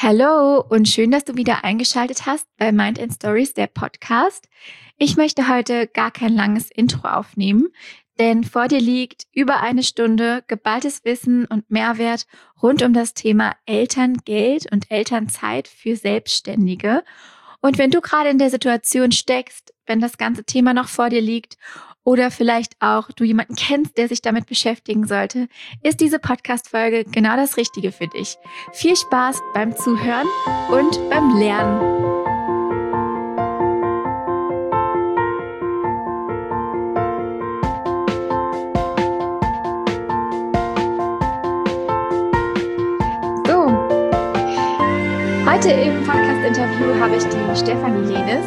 Hallo und schön, dass du wieder eingeschaltet hast bei Mind & Stories, der Podcast. Ich möchte heute gar kein langes Intro aufnehmen, denn vor dir liegt über eine Stunde geballtes Wissen und Mehrwert rund um das Thema Elterngeld und Elternzeit für Selbstständige. Und wenn du gerade in der Situation steckst, wenn das ganze Thema noch vor dir liegt oder vielleicht auch du jemanden kennst, der sich damit beschäftigen sollte, ist diese Podcast-Folge genau das Richtige für dich. Viel Spaß beim Zuhören und beim Lernen. So, heute im Podcast-Interview habe ich die Stefanie Lehnes.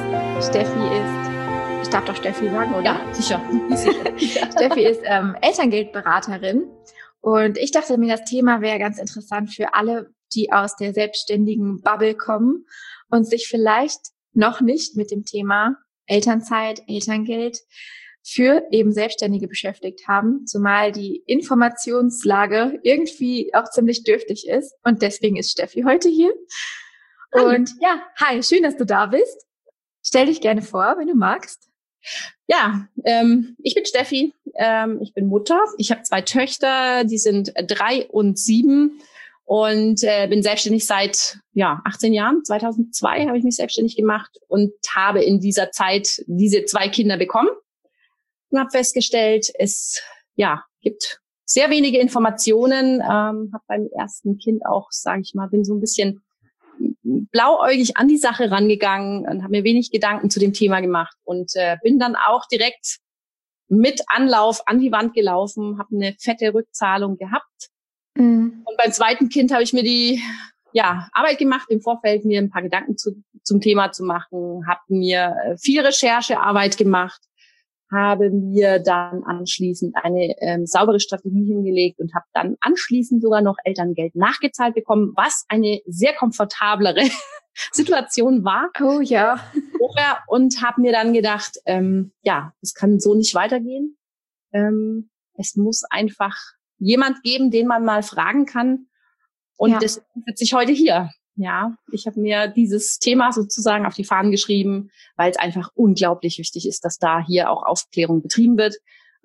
Ich darf doch Steffi sagen, oder? Ja, sicher. Steffi ist Elterngeldberaterin und ich dachte mir, das Thema wäre ganz interessant für alle, die aus der selbstständigen Bubble kommen und sich vielleicht noch nicht mit dem Thema Elternzeit, Elterngeld für eben Selbstständige beschäftigt haben, zumal die Informationslage irgendwie auch ziemlich dürftig ist und deswegen ist Steffi heute hier. Und ja, hi, schön, dass du da bist. Stell dich gerne vor, wenn du magst. Ja, ich bin Steffi, ich bin Mutter. Ich habe 2 Töchter, die sind 3 und 7 und bin selbstständig seit 18 Jahren. 2002 habe ich mich selbstständig gemacht und habe in dieser Zeit diese 2 Kinder bekommen und habe festgestellt, es gibt sehr wenige Informationen. Habe beim ersten Kind auch, sage ich mal, bin so ein bisschen blauäugig an die Sache rangegangen und habe mir wenig Gedanken zu dem Thema gemacht und bin dann auch direkt mit Anlauf an die Wand gelaufen, habe eine fette Rückzahlung gehabt. Und beim zweiten Kind habe ich mir die Arbeit gemacht, im Vorfeld mir ein paar Gedanken zum Thema zu machen, habe mir viel Recherchearbeit gemacht, habe mir dann anschließend eine saubere Strategie hingelegt und habe dann anschließend sogar noch Elterngeld nachgezahlt bekommen, was eine sehr komfortablere Situation war. Oh ja. Und habe mir dann gedacht, es kann so nicht weitergehen. Es muss einfach jemand geben, den man mal fragen kann. Und das sitze ich heute hier. Ja, ich habe mir dieses Thema sozusagen auf die Fahnen geschrieben, weil es einfach unglaublich wichtig ist, dass da hier auch Aufklärung betrieben wird.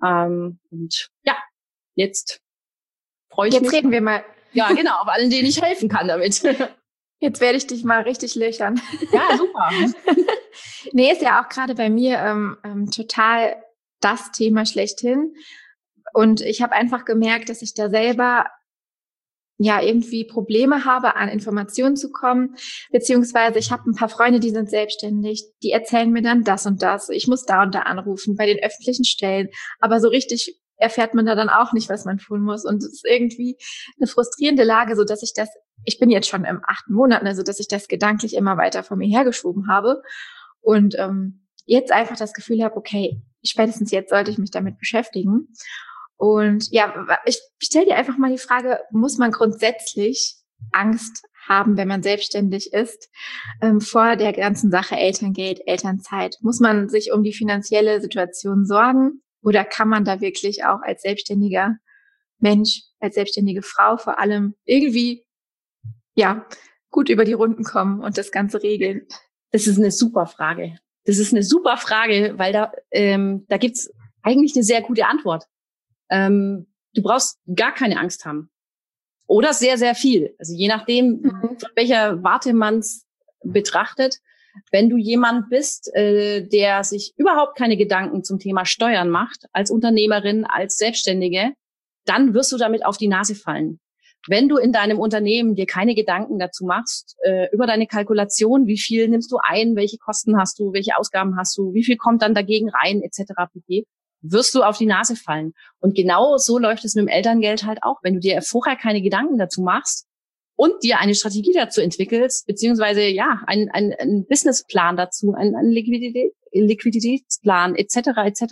Jetzt freue ich mich. Jetzt reden wir mal. Ja, genau, auf allen, denen ich helfen kann damit. Jetzt werde ich dich mal richtig löchern. Ja, super. Nee, ist ja auch gerade bei mir total das Thema schlechthin. Und ich habe einfach gemerkt, dass ich da selber irgendwie Probleme habe, an Informationen zu kommen, beziehungsweise ich habe ein paar Freunde, die sind selbstständig, die erzählen mir dann das und das. Ich muss da und da anrufen bei den öffentlichen Stellen, aber so richtig erfährt man da dann auch nicht, was man tun muss. Und es ist irgendwie eine frustrierende Lage, so dass ich bin jetzt schon im 8. Monat, also dass ich das gedanklich immer weiter von mir hergeschoben habe und jetzt einfach das Gefühl habe, okay, spätestens jetzt sollte ich mich damit beschäftigen. Und ich stelle dir einfach mal die Frage, muss man grundsätzlich Angst haben, wenn man selbstständig ist, vor der ganzen Sache Elterngeld, Elternzeit? Muss man sich um die finanzielle Situation sorgen? Oder kann man da wirklich auch als selbstständiger Mensch, als selbstständige Frau vor allem irgendwie, gut über die Runden kommen und das Ganze regeln? Das ist eine super Frage. Weil da gibt's eigentlich eine sehr gute Antwort. Du brauchst gar keine Angst haben. Oder sehr, sehr viel. Also je nachdem, von welcher Warte man es betrachtet. Wenn du jemand bist, der sich überhaupt keine Gedanken zum Thema Steuern macht, als Unternehmerin, als Selbstständige, dann wirst du damit auf die Nase fallen. Wenn du in deinem Unternehmen dir keine Gedanken dazu machst, über deine Kalkulation, wie viel nimmst du ein, welche Kosten hast du, welche Ausgaben hast du, wie viel kommt dann dagegen rein, etc. pp., wirst du auf die Nase fallen. Und genau so läuft es mit dem Elterngeld halt auch. Wenn du dir vorher keine Gedanken dazu machst und dir eine Strategie dazu entwickelst, beziehungsweise einen Businessplan dazu, einen Liquiditätsplan etc.,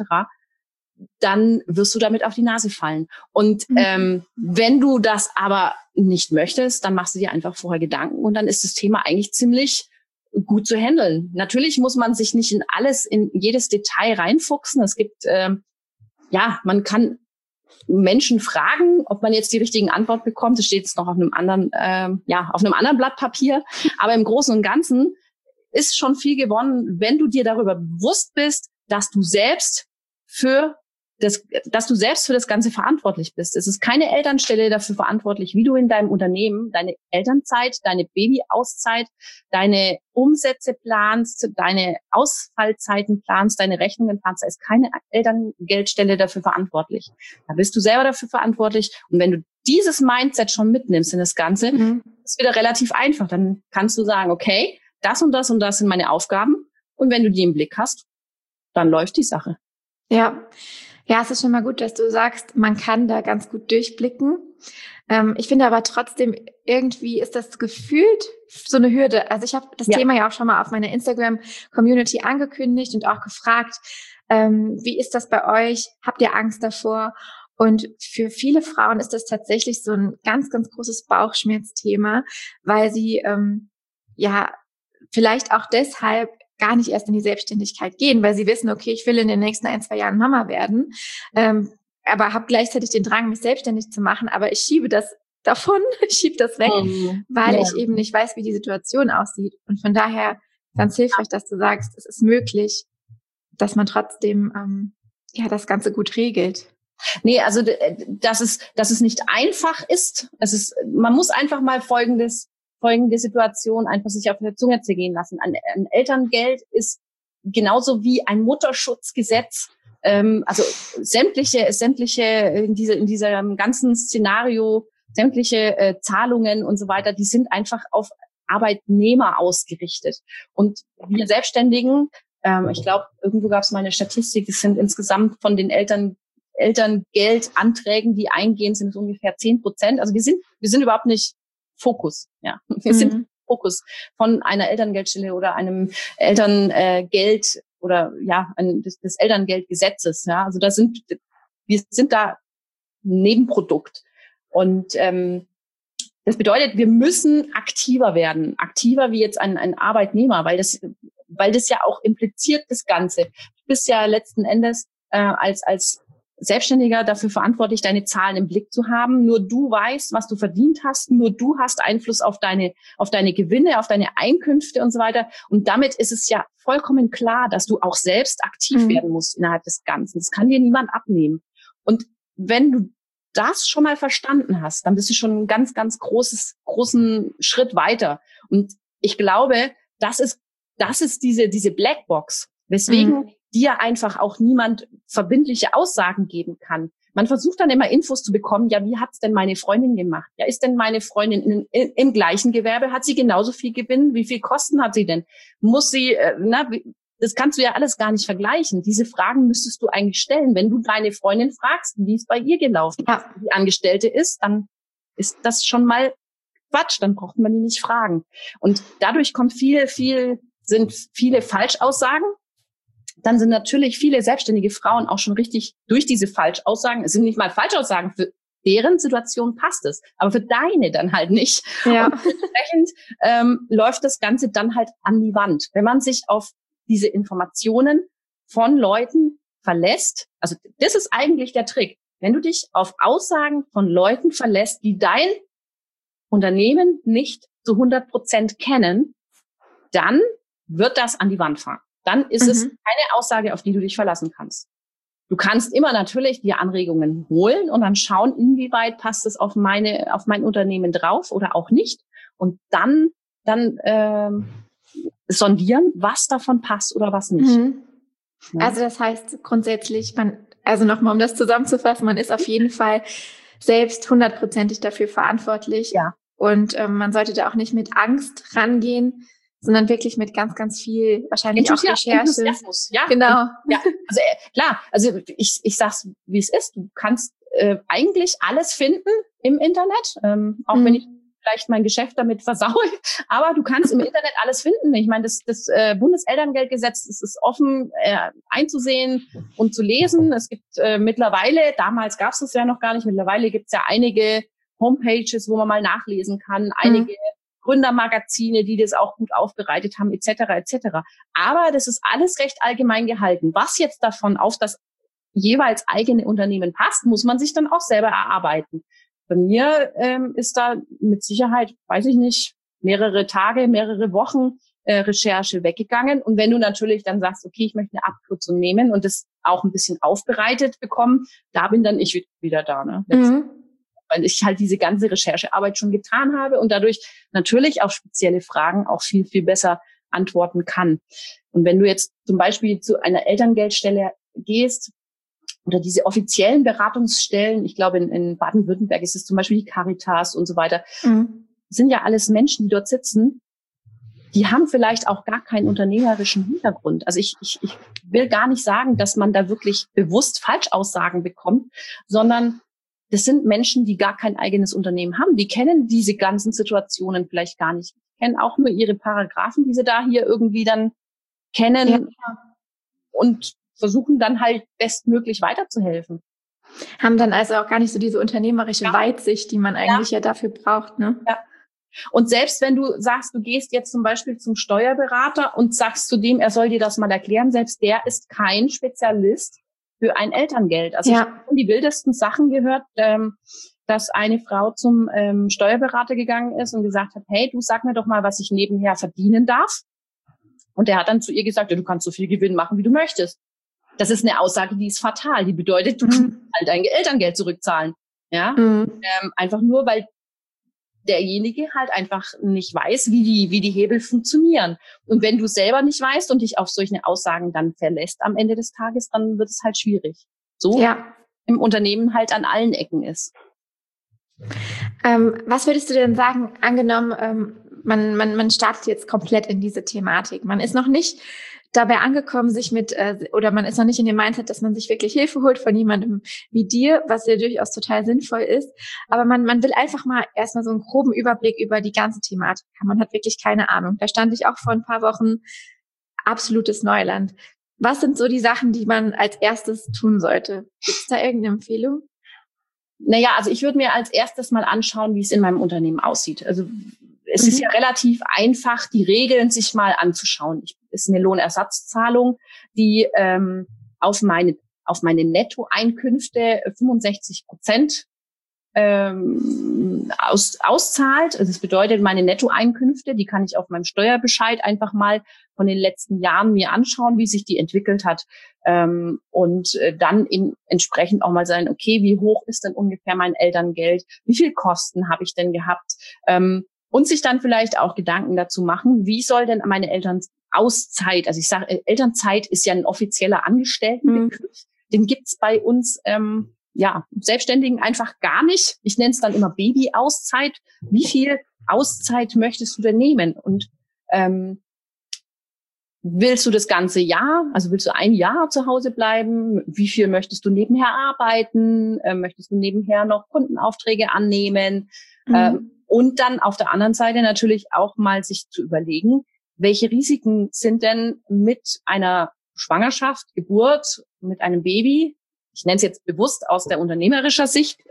dann wirst du damit auf die Nase fallen. Und wenn du das aber nicht möchtest, dann machst du dir einfach vorher Gedanken und dann ist das Thema eigentlich ziemlich gut zu handeln. Natürlich muss man sich nicht in jedes Detail reinfuchsen. Es gibt, man kann Menschen fragen, ob man jetzt die richtigen Antworten bekommt. Das steht jetzt noch auf einem anderen, auf einem anderen Blatt Papier. Aber im Großen und Ganzen ist schon viel gewonnen, wenn du dir darüber bewusst bist, dass du selbst für das Ganze verantwortlich bist. Es ist keine Elternstelle dafür verantwortlich, wie du in deinem Unternehmen deine Elternzeit, deine Babyauszeit, deine Umsätze planst, deine Ausfallzeiten planst, deine Rechnungen planst. Da ist keine Elterngeldstelle dafür verantwortlich. Da bist du selber dafür verantwortlich. Und wenn du dieses Mindset schon mitnimmst in das Ganze, ist wieder relativ einfach. Dann kannst du sagen, okay, das und das und das sind meine Aufgaben. Und wenn du die im Blick hast, dann läuft die Sache. Ja. Ja, es ist schon mal gut, dass du sagst, man kann da ganz gut durchblicken. Ich finde aber trotzdem, irgendwie ist das gefühlt so eine Hürde. Also ich habe das Thema ja auch schon mal auf meiner Instagram-Community angekündigt und auch gefragt, wie ist das bei euch? Habt ihr Angst davor? Und für viele Frauen ist das tatsächlich so ein ganz, ganz großes Bauchschmerzthema, weil sie vielleicht auch deshalb gar nicht erst in die Selbstständigkeit gehen, weil sie wissen, okay, ich will in den nächsten 1-2 Jahren Mama werden, aber habe gleichzeitig den Drang, mich selbstständig zu machen, aber ich schiebe das davon, ich schiebe das weg, weil ich eben nicht weiß, wie die Situation aussieht. Und von daher ganz hilfreich, dass du sagst, es ist möglich, dass man trotzdem das Ganze gut regelt. Nee, also dass es nicht einfach ist. Man muss einfach mal folgende Situation einfach sich auf der Zunge zergehen lassen. Ein Elterngeld ist genauso wie ein Mutterschutzgesetz. Also sämtliche in diesem ganzen Szenario, sämtliche Zahlungen und so weiter, die sind einfach auf Arbeitnehmer ausgerichtet. Und wir Selbstständigen, ich glaube, irgendwo gab es mal eine Statistik, es sind insgesamt von den Elterngeldanträgen, die eingehen, sind es ungefähr 10%. Also wir sind überhaupt nicht Fokus, ja. Wir sind Fokus von einer Elterngeldstelle oder einem Elterngeld oder des Elterngeldgesetzes, ja. Also wir sind da Nebenprodukt. Und das bedeutet, wir müssen aktiver werden, aktiver wie jetzt ein Arbeitnehmer, weil das ja auch impliziert das Ganze. Du bist ja letzten Endes als Selbstständiger dafür verantwortlich, deine Zahlen im Blick zu haben. Nur du weißt, was du verdient hast. Nur du hast Einfluss auf deine Gewinne, auf deine Einkünfte und so weiter. Und damit ist es ja vollkommen klar, dass du auch selbst aktiv werden musst innerhalb des Ganzen. Das kann dir niemand abnehmen. Und wenn du das schon mal verstanden hast, dann bist du schon einen ganz, ganz großen Schritt weiter. Und ich glaube, das ist diese Blackbox, weswegen dir einfach auch niemand verbindliche Aussagen geben kann. Man versucht dann immer Infos zu bekommen, ja, wie hat's denn meine Freundin gemacht? Ja, ist denn meine Freundin im gleichen Gewerbe, hat sie genauso viel Gewinn? Wie viel Kosten hat sie denn? Muss sie, das kannst du ja alles gar nicht vergleichen. Diese Fragen müsstest du eigentlich stellen. Wenn du deine Freundin fragst, wie es bei ihr gelaufen ist, die Angestellte ist, dann ist das schon mal Quatsch, dann braucht man die nicht fragen. Und dadurch kommt sind viele Falschaussagen. Dann sind natürlich viele selbstständige Frauen auch schon richtig durch diese Falschaussagen. Es sind nicht mal Falschaussagen, für deren Situation passt es, aber für deine dann halt nicht. Ja. Und entsprechend läuft das Ganze dann halt an die Wand. Wenn man sich auf diese Informationen von Leuten verlässt, also das ist eigentlich der Trick. Wenn du dich auf Aussagen von Leuten verlässt, die dein Unternehmen nicht zu 100% kennen, dann wird das an die Wand fahren. Dann ist es keine Aussage, auf die du dich verlassen kannst. Du kannst immer natürlich dir Anregungen holen und dann schauen, inwieweit passt es auf mein Unternehmen drauf oder auch nicht. Und dann sondieren, was davon passt oder was nicht. Ja. Also das heißt grundsätzlich, nochmal um das zusammenzufassen, man ist auf jeden Fall selbst 100%ig dafür verantwortlich. Ja. Und man sollte da auch nicht mit Angst rangehen, sondern wirklich mit ganz, ganz viel, wahrscheinlich auch Recherche. Ja, genau. Ja, also klar, also ich sag's, wie es ist. Du kannst eigentlich alles finden im Internet, auch wenn ich vielleicht mein Geschäft damit versaue, aber du kannst im Internet alles finden. Ich meine, das Bundeselterngeldgesetz, das ist offen einzusehen und zu lesen. Es gibt mittlerweile, damals gab es das ja noch gar nicht, mittlerweile gibt es ja einige Homepages, wo man mal nachlesen kann, einige Gründermagazine, die das auch gut aufbereitet haben, etc. etc. Aber das ist alles recht allgemein gehalten. Was jetzt davon auf das jeweils eigene Unternehmen passt, muss man sich dann auch selber erarbeiten. Bei mir ist da mit Sicherheit, weiß ich nicht, mehrere Tage, mehrere Wochen Recherche weggegangen. Und wenn du natürlich dann sagst, okay, ich möchte eine Abkürzung nehmen und das auch ein bisschen aufbereitet bekommen, da bin dann ich wieder da, ne? Weil ich halt diese ganze Recherchearbeit schon getan habe und dadurch natürlich auf spezielle Fragen auch viel, viel besser antworten kann. Und wenn du jetzt zum Beispiel zu einer Elterngeldstelle gehst oder diese offiziellen Beratungsstellen, ich glaube in Baden-Württemberg ist es zum Beispiel die Caritas und so weiter, sind ja alles Menschen, die dort sitzen, die haben vielleicht auch gar keinen unternehmerischen Hintergrund. Also ich will gar nicht sagen, dass man da wirklich bewusst Falschaussagen bekommt, sondern das sind Menschen, die gar kein eigenes Unternehmen haben. Die kennen diese ganzen Situationen vielleicht gar nicht. Die kennen auch nur ihre Paragraphen, die sie da hier irgendwie dann kennen und versuchen dann halt bestmöglich weiterzuhelfen. Haben dann also auch gar nicht so diese unternehmerische Weitsicht, die man eigentlich ja dafür braucht, ne? Ja. Und selbst wenn du sagst, du gehst jetzt zum Beispiel zum Steuerberater und sagst zu dem, er soll dir das mal erklären, selbst der ist kein Spezialist für ein Elterngeld. Also ich habe die wildesten Sachen gehört, dass eine Frau zum Steuerberater gegangen ist und gesagt hat, hey, du sag mir doch mal, was ich nebenher verdienen darf. Und der hat dann zu ihr gesagt, ja, du kannst so viel Gewinn machen, wie du möchtest. Das ist eine Aussage, die ist fatal. Die bedeutet, du kannst halt dein Elterngeld zurückzahlen. Ja, einfach nur, weil derjenige halt einfach nicht weiß, wie die Hebel funktionieren. Und wenn du selber nicht weißt und dich auf solche Aussagen dann verlässt am Ende des Tages, dann wird es halt schwierig. So im Unternehmen halt an allen Ecken ist. Was würdest du denn sagen, angenommen, man startet jetzt komplett in diese Thematik. Man ist noch nicht dabei angekommen, oder man ist noch nicht in dem Mindset, dass man sich wirklich Hilfe holt von jemandem wie dir, was ja durchaus total sinnvoll ist. Aber man will einfach mal erstmal so einen groben Überblick über die ganze Thematik haben. Man hat wirklich keine Ahnung. Da stand ich auch vor ein paar Wochen, absolutes Neuland. Was sind so die Sachen, die man als erstes tun sollte? Gibt es da irgendeine Empfehlung? Naja, also ich würde mir als erstes mal anschauen, wie es in meinem Unternehmen aussieht. Also es ist ja relativ einfach, die Regeln sich mal anzuschauen. Es ist eine Lohnersatzzahlung, die auf meine Nettoeinkünfte 65% auszahlt. Also das bedeutet, meine Nettoeinkünfte, die kann ich auf meinem Steuerbescheid einfach mal von den letzten Jahren mir anschauen, wie sich die entwickelt hat. Und dann entsprechend auch mal sagen, okay, wie hoch ist denn ungefähr mein Elterngeld? Wie viel Kosten habe ich denn gehabt? Und sich dann vielleicht auch Gedanken dazu machen, wie soll denn meine Elternauszeit, also ich sage, Elternzeit ist ja ein offizieller Angestelltenbegriff, den gibt's bei uns Selbstständigen einfach gar nicht. Ich nenne es dann immer Baby-Auszeit. Wie viel Auszeit möchtest du denn nehmen? Und willst du das ganze Jahr, also willst du ein Jahr zu Hause bleiben? Wie viel möchtest du nebenher arbeiten? Möchtest du nebenher noch Kundenaufträge annehmen? Und dann auf der anderen Seite natürlich auch mal sich zu überlegen, welche Risiken sind denn mit einer Schwangerschaft, Geburt, mit einem Baby, ich nenne es jetzt bewusst aus der unternehmerischen Sicht,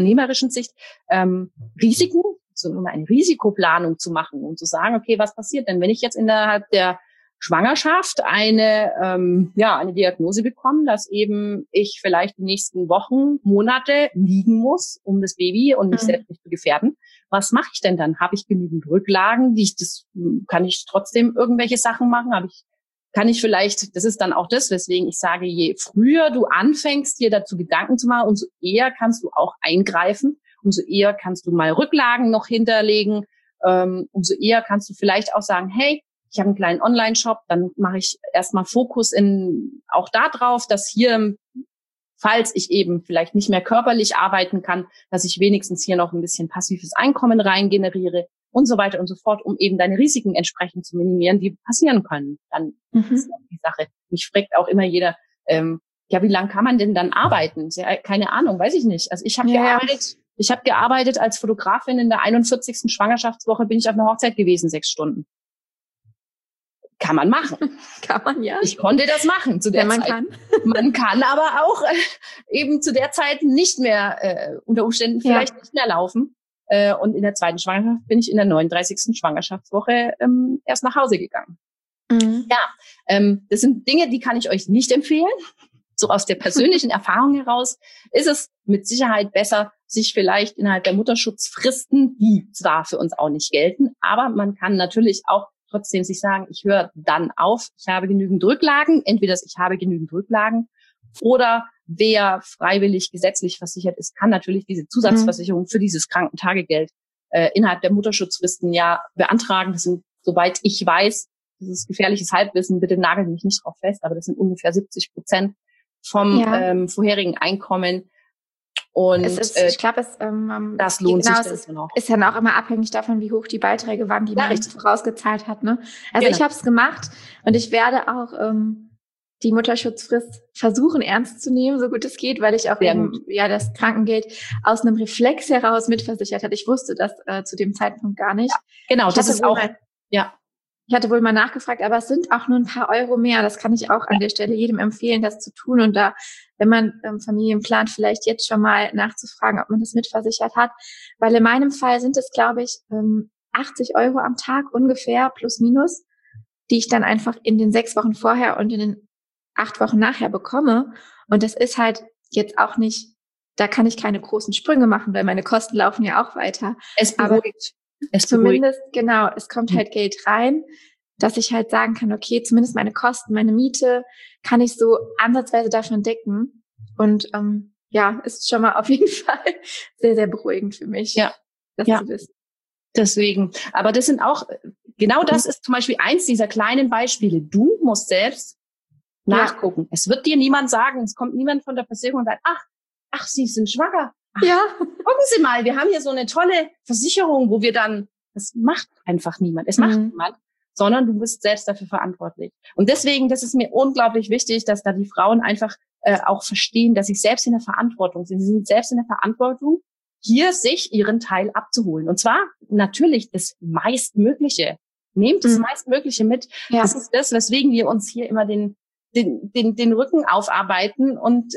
Risiken, so nur eine Risikoplanung zu machen und zu sagen, okay, was passiert denn, wenn ich jetzt innerhalb der Schwangerschaft eine Diagnose bekomme, dass eben ich vielleicht die nächsten Wochen, Monate liegen muss, um das Baby und mich selbst nicht zu gefährden. Was mache ich denn dann? Habe ich genügend Rücklagen? Kann ich trotzdem irgendwelche Sachen machen? Kann ich vielleicht, das ist dann auch das, weswegen ich sage, je früher du anfängst, dir dazu Gedanken zu machen, umso eher kannst du auch eingreifen, umso eher kannst du mal Rücklagen noch hinterlegen, umso eher kannst du vielleicht auch sagen, hey, ich habe einen kleinen Online-Shop, dann mache ich erstmal Fokus auch da drauf, dass hier, falls ich eben vielleicht nicht mehr körperlich arbeiten kann, dass ich wenigstens hier noch ein bisschen passives Einkommen rein generiere und so weiter und so fort, um eben deine Risiken entsprechend zu minimieren, die passieren können. Dann ist das die Sache. Mich fragt auch immer jeder, wie lange kann man denn dann arbeiten? Ja, keine Ahnung, weiß ich nicht. Also ich habe gearbeitet als Fotografin in der 41. Schwangerschaftswoche, bin ich auf einer Hochzeit gewesen, 6 Stunden. Kann man machen. Kann man, ja. Ich konnte das machen zu der Zeit. Kann. Man kann aber auch eben zu der Zeit nicht mehr, unter Umständen vielleicht nicht mehr laufen. Und in der zweiten Schwangerschaft bin ich in der 39. Schwangerschaftswoche erst nach Hause gegangen. Ja, das sind Dinge, die kann ich euch nicht empfehlen, so aus der persönlichen Erfahrung heraus, ist es mit Sicherheit besser, sich vielleicht innerhalb der Mutterschutzfristen, die zwar für uns auch nicht gelten, aber man kann natürlich auch trotzdem sich sagen, ich höre dann auf, ich habe genügend Rücklagen, entweder ich habe genügend Rücklagen oder wer freiwillig gesetzlich versichert ist, kann natürlich diese Zusatzversicherung für dieses Krankentagegeld innerhalb der Mutterschutzfristen ja beantragen. Das sind, soweit ich weiß, das ist gefährliches Halbwissen, bitte nagelt mich nicht drauf fest, aber das sind ungefähr 70% vom vorherigen Einkommen. Und ich glaube, das lohnt sich es ist dann auch immer abhängig davon, wie hoch die Beiträge waren, die man vorausgezahlt hat. Ne? Also ich habe es gemacht und ich werde auch die Mutterschutzfrist versuchen ernst zu nehmen, so gut es geht, weil ich auch das Krankengeld aus einem Reflex heraus mitversichert hatte. Ich wusste das zu dem Zeitpunkt gar nicht. Ja, genau, das ist auch, Ich hatte wohl mal nachgefragt, aber es sind auch nur ein paar Euro mehr. Das kann ich auch an der Stelle jedem empfehlen, das zu tun. Und da, wenn man Familien plant, vielleicht jetzt schon mal nachzufragen, ob man das mitversichert hat. Weil in meinem Fall sind es, glaube ich, 80 Euro am Tag ungefähr, plus minus, die ich dann einfach in den 6 Wochen vorher und in den 8 Wochen nachher bekomme. Und das ist halt jetzt auch nicht, da kann ich keine großen Sprünge machen, weil meine Kosten laufen ja auch weiter. Es beruhigt. Zumindest, genau, es kommt halt Geld rein, dass ich halt sagen kann, okay, zumindest meine Kosten, meine Miete kann ich so ansatzweise davon decken. Und ist schon mal auf jeden Fall sehr, sehr beruhigend für mich, das zu wissen. Deswegen, aber das sind auch, genau das ist zum Beispiel eins dieser kleinen Beispiele. Du musst selbst nachgucken. Es wird dir niemand sagen, es kommt niemand von der Versicherung und sagt, ach, Sie sind schwanger. Ach, gucken Sie mal, wir haben hier so eine tolle Versicherung, wo wir dann, das macht einfach niemand. Es macht niemand, sondern du bist selbst dafür verantwortlich. Und deswegen, das ist mir unglaublich wichtig, dass da die Frauen einfach auch verstehen, dass sie selbst in der Verantwortung sind. Sie sind selbst in der Verantwortung, hier sich ihren Teil abzuholen. Und zwar natürlich das Meistmögliche. Nehmt das Meistmögliche mit. Ja. Das ist das, weswegen wir uns hier immer den Rücken aufarbeiten und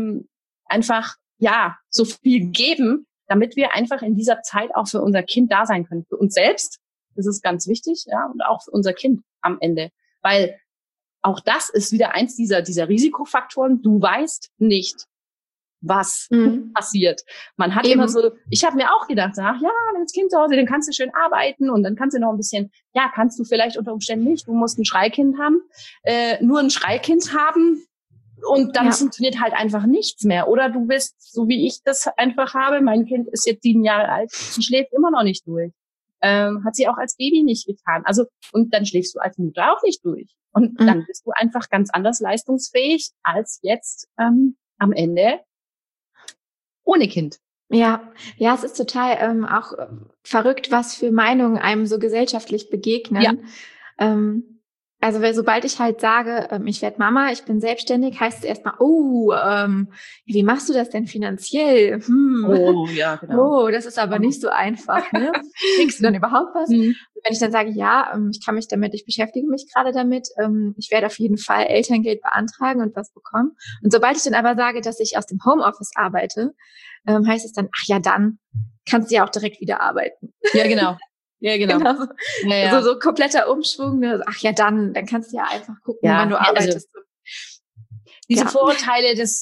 einfach so viel geben, damit wir einfach in dieser Zeit auch für unser Kind da sein können. Für uns selbst, das ist ganz wichtig, und auch für unser Kind am Ende. Weil auch das ist wieder eins dieser Risikofaktoren. Du weißt nicht, was passiert. Man hat immer so, ich habe mir auch gedacht, wenn das Kind zu Hause, dann kannst du schön arbeiten und dann kannst du noch ein bisschen, kannst du vielleicht unter Umständen nicht, du musst ein Schreikind haben, nur ein Schreikind haben und dann funktioniert halt einfach nichts mehr. Oder du bist, so wie ich das einfach habe, mein Kind ist jetzt 7 Jahre alt, sie schläft immer noch nicht durch. Hat sie auch als Baby nicht getan. Also, und dann schläfst du als Mutter auch nicht durch. Und dann bist du einfach ganz anders leistungsfähig als jetzt am Ende ohne Kind. Ja, es ist total auch verrückt, was für Meinungen einem so gesellschaftlich begegnen. Ja. Also weil sobald ich halt sage, ich werde Mama, ich bin selbstständig, heißt es erstmal, wie machst du das denn finanziell? Oh, ja, genau. Oh, das ist aber nicht so einfach, ne? Kriegst du dann überhaupt was? Und wenn ich dann sage, ich beschäftige mich gerade damit, ich werde auf jeden Fall Elterngeld beantragen und was bekommen. Und sobald ich dann aber sage, dass ich aus dem Homeoffice arbeite, heißt es dann, dann kannst du ja auch direkt wieder arbeiten. Ja, genau. Ja, genau. So kompletter Umschwung. Ne? Dann kannst du ja einfach gucken, wann du arbeitest. Also, diese Vorurteile, das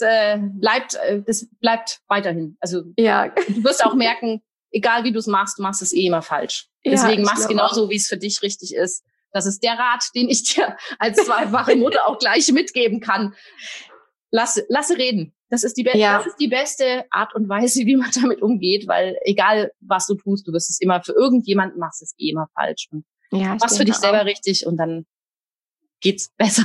bleibt weiterhin. Also du wirst auch merken, egal wie du machst es eh immer falsch. Deswegen mach's genauso, wie es für dich richtig ist. Das ist der Rat, den ich dir als zweifache Mutter auch gleich mitgeben kann. Lasse reden. Das ist die beste Art und Weise, wie man damit umgeht, weil egal, was du tust, du wirst es immer für irgendjemanden, machst es eh immer falsch. Und machst für dich selber richtig und dann geht's besser.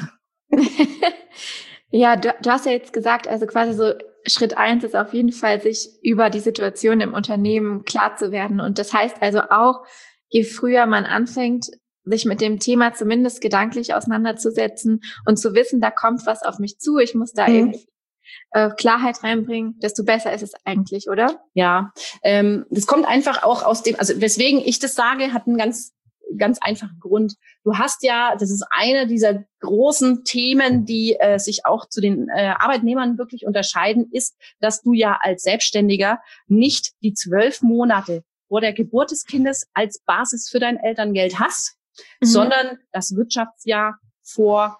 Ja, du hast ja jetzt gesagt, also quasi so Schritt 1 ist auf jeden Fall, sich über die Situation im Unternehmen klar zu werden. Und das heißt also auch, je früher man anfängt, sich mit dem Thema zumindest gedanklich auseinanderzusetzen und zu wissen, da kommt was auf mich zu, ich muss da irgendwie Klarheit reinbringen, desto besser ist es eigentlich, oder? Ja, das kommt einfach auch aus dem, also weswegen ich das sage, hat einen ganz einfachen Grund. Du hast das ist eine dieser großen Themen, die sich auch zu den Arbeitnehmern wirklich unterscheiden, ist, dass du ja als Selbstständiger nicht die 12 Monate vor der Geburt des Kindes als Basis für dein Elterngeld hast, sondern das Wirtschaftsjahr vor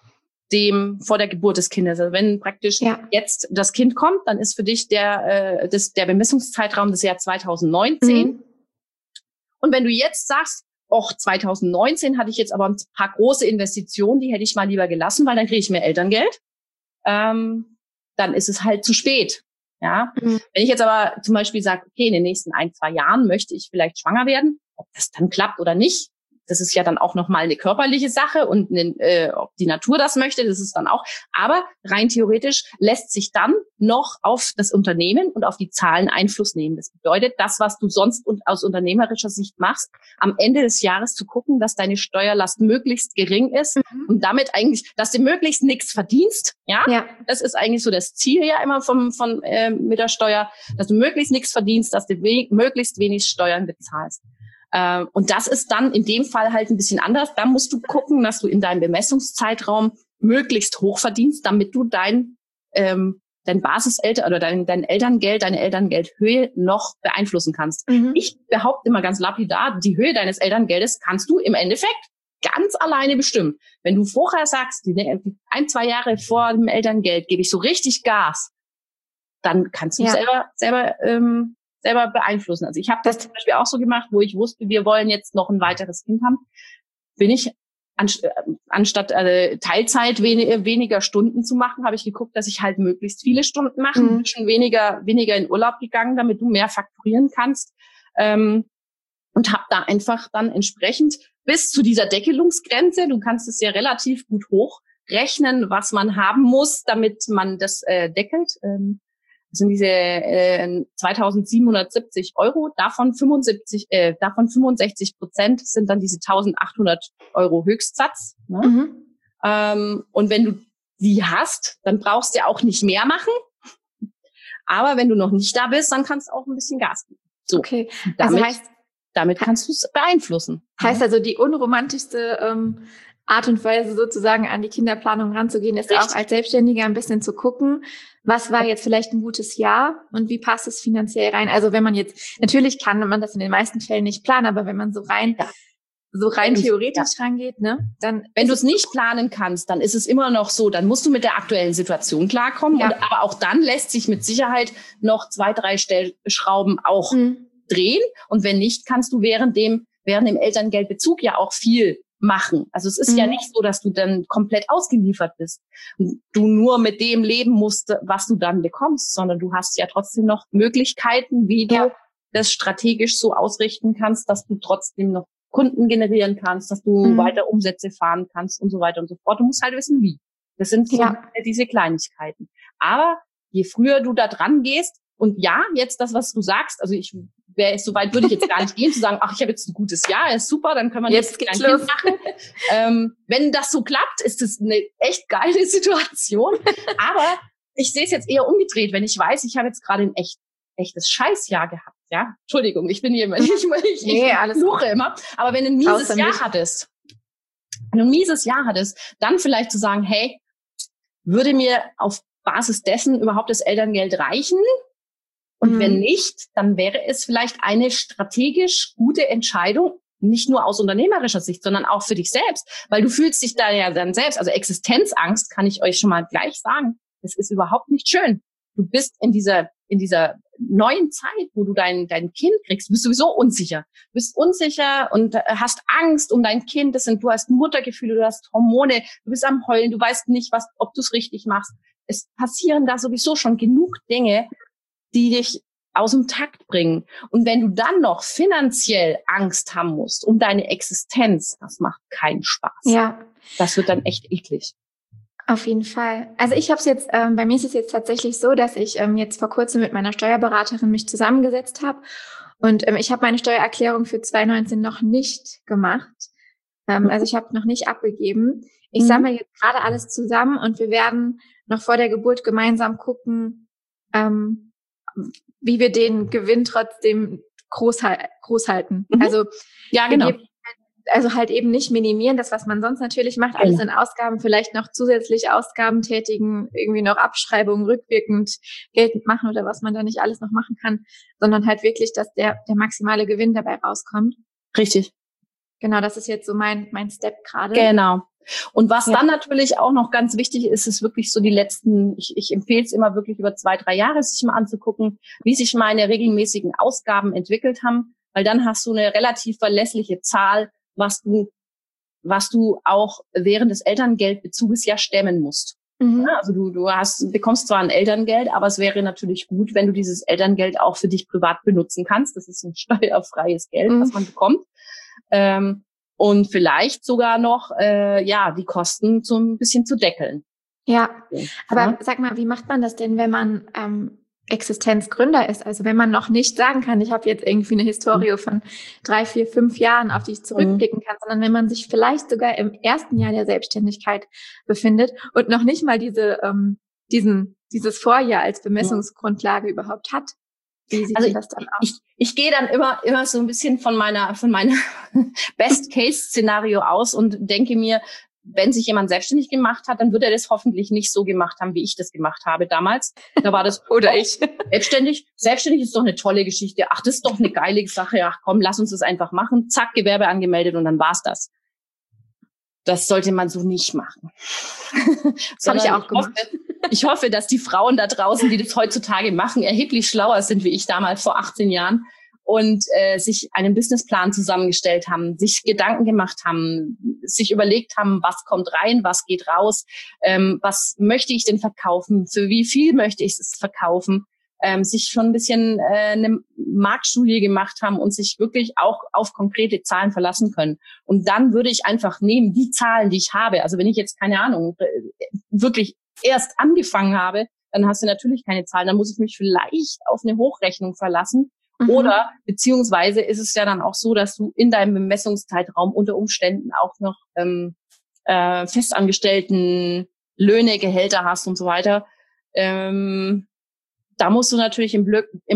vor der Geburt des Kindes. Also wenn praktisch jetzt das Kind kommt, dann ist für dich der Bemessungszeitraum das Jahr 2019. Mhm. Und wenn du jetzt sagst, 2019 hatte ich jetzt aber ein paar große Investitionen, die hätte ich mal lieber gelassen, weil dann kriege ich mehr Elterngeld, dann ist es halt zu spät. Ja, Wenn ich jetzt aber zum Beispiel sage, okay, in den nächsten 1-2 Jahren möchte ich vielleicht schwanger werden, ob das dann klappt oder nicht, das ist ja dann auch nochmal eine körperliche Sache und ob die Natur das möchte, das ist dann auch. Aber rein theoretisch lässt sich dann noch auf das Unternehmen und auf die Zahlen Einfluss nehmen. Das bedeutet, das, was du sonst aus unternehmerischer Sicht machst, am Ende des Jahres zu gucken, dass deine Steuerlast möglichst gering ist und damit eigentlich, dass du möglichst nichts verdienst. Ja, das ist eigentlich so das Ziel ja immer mit der Steuer, dass du möglichst nichts verdienst, dass du möglichst wenig Steuern bezahlst. Und das ist dann in dem Fall halt ein bisschen anders. Da musst du gucken, dass du in deinem Bemessungszeitraum möglichst hoch verdienst, damit du dein Basiseltern oder dein Elterngeld, deine Elterngeldhöhe noch beeinflussen kannst. Ich behaupte immer ganz lapidar, die Höhe deines Elterngeldes kannst du im Endeffekt ganz alleine bestimmen. Wenn du vorher sagst, 1-2 Jahre vor dem Elterngeld gebe ich so richtig Gas, dann kannst du selber beeinflussen. Also ich habe das zum Beispiel auch so gemacht, wo ich wusste, wir wollen jetzt noch ein weiteres Kind haben, bin ich anstatt Teilzeit weniger Stunden zu machen, habe ich geguckt, dass ich halt möglichst viele Stunden mache, bin schon weniger in Urlaub gegangen, damit du mehr fakturieren kannst, und habe da einfach dann entsprechend bis zu dieser Deckelungsgrenze, du kannst es ja relativ gut hochrechnen, was man haben muss, damit man das deckelt. Das sind diese 2.770 €, davon 65% sind dann diese 1.800 € Höchstsatz. Ne? Und wenn du die hast, dann brauchst du ja auch nicht mehr machen. Aber wenn du noch nicht da bist, dann kannst du auch ein bisschen Gas geben. So, okay. Damit kannst du es beeinflussen. Heißt also, die unromantischste Art und Weise sozusagen an die Kinderplanung ranzugehen, ist auch als Selbstständiger ein bisschen zu gucken, was war jetzt vielleicht ein gutes Jahr und wie passt es finanziell rein? Also wenn man jetzt, natürlich kann man das in den meisten Fällen nicht planen, aber wenn man so rein theoretisch rangeht, ne, dann. Wenn du es nicht planen kannst, dann ist es immer noch so, dann musst du mit der aktuellen Situation klarkommen. Ja. Aber auch dann lässt sich mit Sicherheit noch 2-3 Stellschrauben auch drehen. Und wenn nicht, kannst du während dem Elterngeldbezug ja auch viel machen. Also es ist ja nicht so, dass du dann komplett ausgeliefert bist und du nur mit dem leben musst, was du dann bekommst, sondern du hast ja trotzdem noch Möglichkeiten, wie du das strategisch so ausrichten kannst, dass du trotzdem noch Kunden generieren kannst, dass du weiter Umsätze fahren kannst und so weiter und so fort. Du musst halt wissen, wie. Das sind so diese Kleinigkeiten. Aber je früher du da dran gehst und jetzt das, was du sagst, also so weit würde ich jetzt gar nicht gehen, zu sagen, ach, ich habe jetzt ein gutes Jahr, ist super, dann können wir jetzt ein Kind machen. Wenn das so klappt, ist das eine echt geile Situation. Aber ich sehe es jetzt eher umgedreht, wenn ich weiß, ich habe jetzt gerade ein echtes Scheißjahr gehabt. Ja, Entschuldigung, ich bin hier immer, ich fluche immer. Aber wenn du ein mieses Jahr hattest, dann vielleicht zu sagen, hey, würde mir auf Basis dessen überhaupt das Elterngeld reichen? Und wenn nicht, dann wäre es vielleicht eine strategisch gute Entscheidung, nicht nur aus unternehmerischer Sicht, sondern auch für dich selbst. Weil du fühlst dich da ja dann selbst, also Existenzangst kann ich euch schon mal gleich sagen, das ist überhaupt nicht schön. Du bist in dieser neuen Zeit, wo du dein Kind kriegst, bist sowieso unsicher. Du bist unsicher und hast Angst um dein Kind. Du hast Muttergefühle, du hast Hormone, du bist am Heulen, du weißt nicht, ob du es richtig machst. Es passieren da sowieso schon genug Dinge, die dich aus dem Takt bringen. Und wenn du dann noch finanziell Angst haben musst um deine Existenz, das macht keinen Spaß. Ja. Das wird dann echt eklig. Auf jeden Fall. Also ich habe es jetzt, bei mir ist es jetzt tatsächlich so, dass ich jetzt vor kurzem mit meiner Steuerberaterin mich zusammengesetzt habe und ich habe meine Steuererklärung für 2019 noch nicht gemacht. Also ich habe noch nicht abgegeben. Ich sammle jetzt gerade alles zusammen und wir werden noch vor der Geburt gemeinsam gucken, wie wir den Gewinn trotzdem groß halten. Also ja, genau. Also halt eben nicht minimieren, das, was man sonst natürlich macht, alles in Ausgaben, vielleicht noch zusätzlich Ausgaben tätigen, irgendwie noch Abschreibungen rückwirkend geltend machen oder was man da nicht alles noch machen kann, sondern halt wirklich, dass der maximale Gewinn dabei rauskommt. Richtig. Genau, das ist jetzt so mein Step gerade. Genau. Und was dann natürlich auch noch ganz wichtig ist, ist wirklich so die letzten, ich empfehle es immer wirklich über 2-3 Jahre sich mal anzugucken, wie sich meine regelmäßigen Ausgaben entwickelt haben, weil dann hast du eine relativ verlässliche Zahl, was du auch während des Elterngeldbezuges ja stemmen musst. Ja, also du bekommst zwar ein Elterngeld, aber es wäre natürlich gut, wenn du dieses Elterngeld auch für dich privat benutzen kannst. Das ist ein steuerfreies Geld, was man bekommt. Und vielleicht sogar noch die Kosten so ein bisschen zu deckeln. Ja, aber sag mal, wie macht man das denn, wenn man Existenzgründer ist? Also wenn man noch nicht sagen kann, ich habe jetzt irgendwie eine Historie von 3, 4, 5 Jahren, auf die ich zurückblicken kann, sondern wenn man sich vielleicht sogar im ersten Jahr der Selbstständigkeit befindet und noch nicht mal dieses Vorjahr als Bemessungsgrundlage überhaupt hat. Wie sieht das dann aus? Ich gehe dann immer so ein bisschen von meiner Best-Case-Szenario aus und denke mir, wenn sich jemand selbstständig gemacht hat, dann wird er das hoffentlich nicht so gemacht haben, wie ich das gemacht habe damals. Da war das oder ich. Selbstständig ist doch eine tolle Geschichte. Ach, das ist doch eine geile Sache. Ach komm, lass uns das einfach machen. Zack, Gewerbe angemeldet und dann war's das. Das sollte man so nicht machen. Das habe ich auch gemacht. Ich hoffe, dass die Frauen da draußen, die das heutzutage machen, erheblich schlauer sind wie ich damals vor 18 Jahren und sich einen Businessplan zusammengestellt haben, sich Gedanken gemacht haben, sich überlegt haben, was kommt rein, was geht raus, was möchte ich denn verkaufen, für wie viel möchte ich es verkaufen, sich schon ein bisschen eine Marktstudie gemacht haben und sich wirklich auch auf konkrete Zahlen verlassen können. Und dann würde ich einfach nehmen, die Zahlen, die ich habe. Also wenn ich jetzt, keine Ahnung, wirklich erst angefangen habe, dann hast du natürlich keine Zahlen. Dann muss ich mich vielleicht auf eine Hochrechnung verlassen. Oder beziehungsweise ist es ja dann auch so, dass du in deinem Bemessungszeitraum unter Umständen auch noch festangestellten Löhne, Gehälter hast und so weiter. Da musst du natürlich im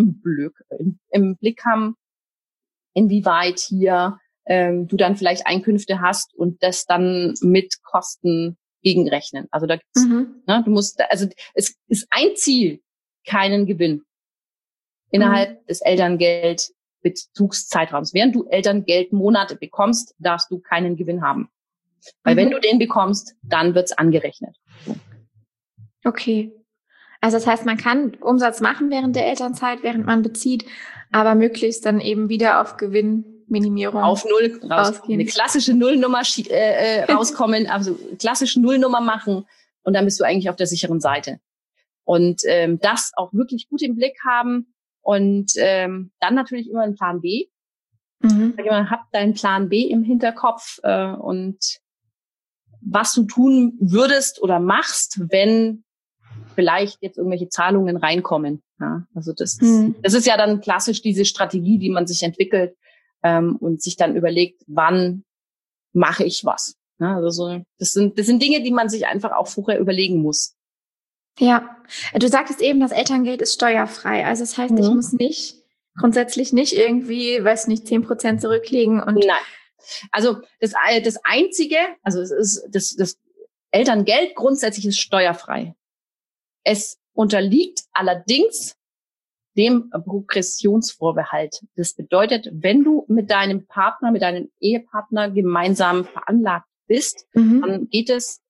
Blick haben, inwieweit hier du dann vielleicht Einkünfte hast und das dann mit Kosten gegenrechnen. Also da gibt's, es ist ein Ziel, keinen Gewinn innerhalb des Elterngeldbezugszeitraums. Während du Elterngeldmonate bekommst, darfst du keinen Gewinn haben. Weil wenn du den bekommst, dann wird's angerechnet. Okay. Also das heißt, man kann Umsatz machen während der Elternzeit, während man bezieht, aber möglichst dann eben wieder auf Gewinnminimierung auf Null rausgehen. Eine klassische Nullnummer rauskommen, also klassische Nullnummer machen und dann bist du eigentlich auf der sicheren Seite. Und das auch wirklich gut im Blick haben und dann natürlich immer einen Plan B. Hab deinen Plan B im Hinterkopf und was du tun würdest oder machst, wenn vielleicht jetzt irgendwelche Zahlungen reinkommen. Ja, also das ist ja dann klassisch diese Strategie, die man sich entwickelt und sich dann überlegt, wann mache ich was. Ja, also das sind Dinge, die man sich einfach auch vorher überlegen muss. Ja, du sagtest eben, das Elterngeld ist steuerfrei. Also das heißt, ich muss grundsätzlich nicht irgendwie, 10% zurücklegen und. Nein. Also das Einzige, also es ist das Elterngeld grundsätzlich ist steuerfrei. Es unterliegt allerdings dem Progressionsvorbehalt. Das bedeutet, wenn du mit deinem Partner, mit deinem Ehepartner gemeinsam veranlagt bist, dann geht es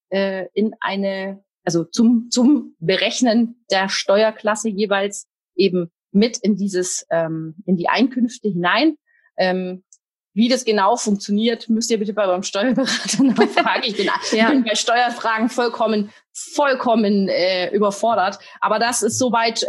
zum Berechnen der Steuerklasse jeweils eben mit in die Einkünfte hinein. Wie das genau funktioniert, müsst ihr bitte bei eurem Steuerberater nachfragen. Ich bin bei Steuerfragen vollkommen überfordert. Aber das ist soweit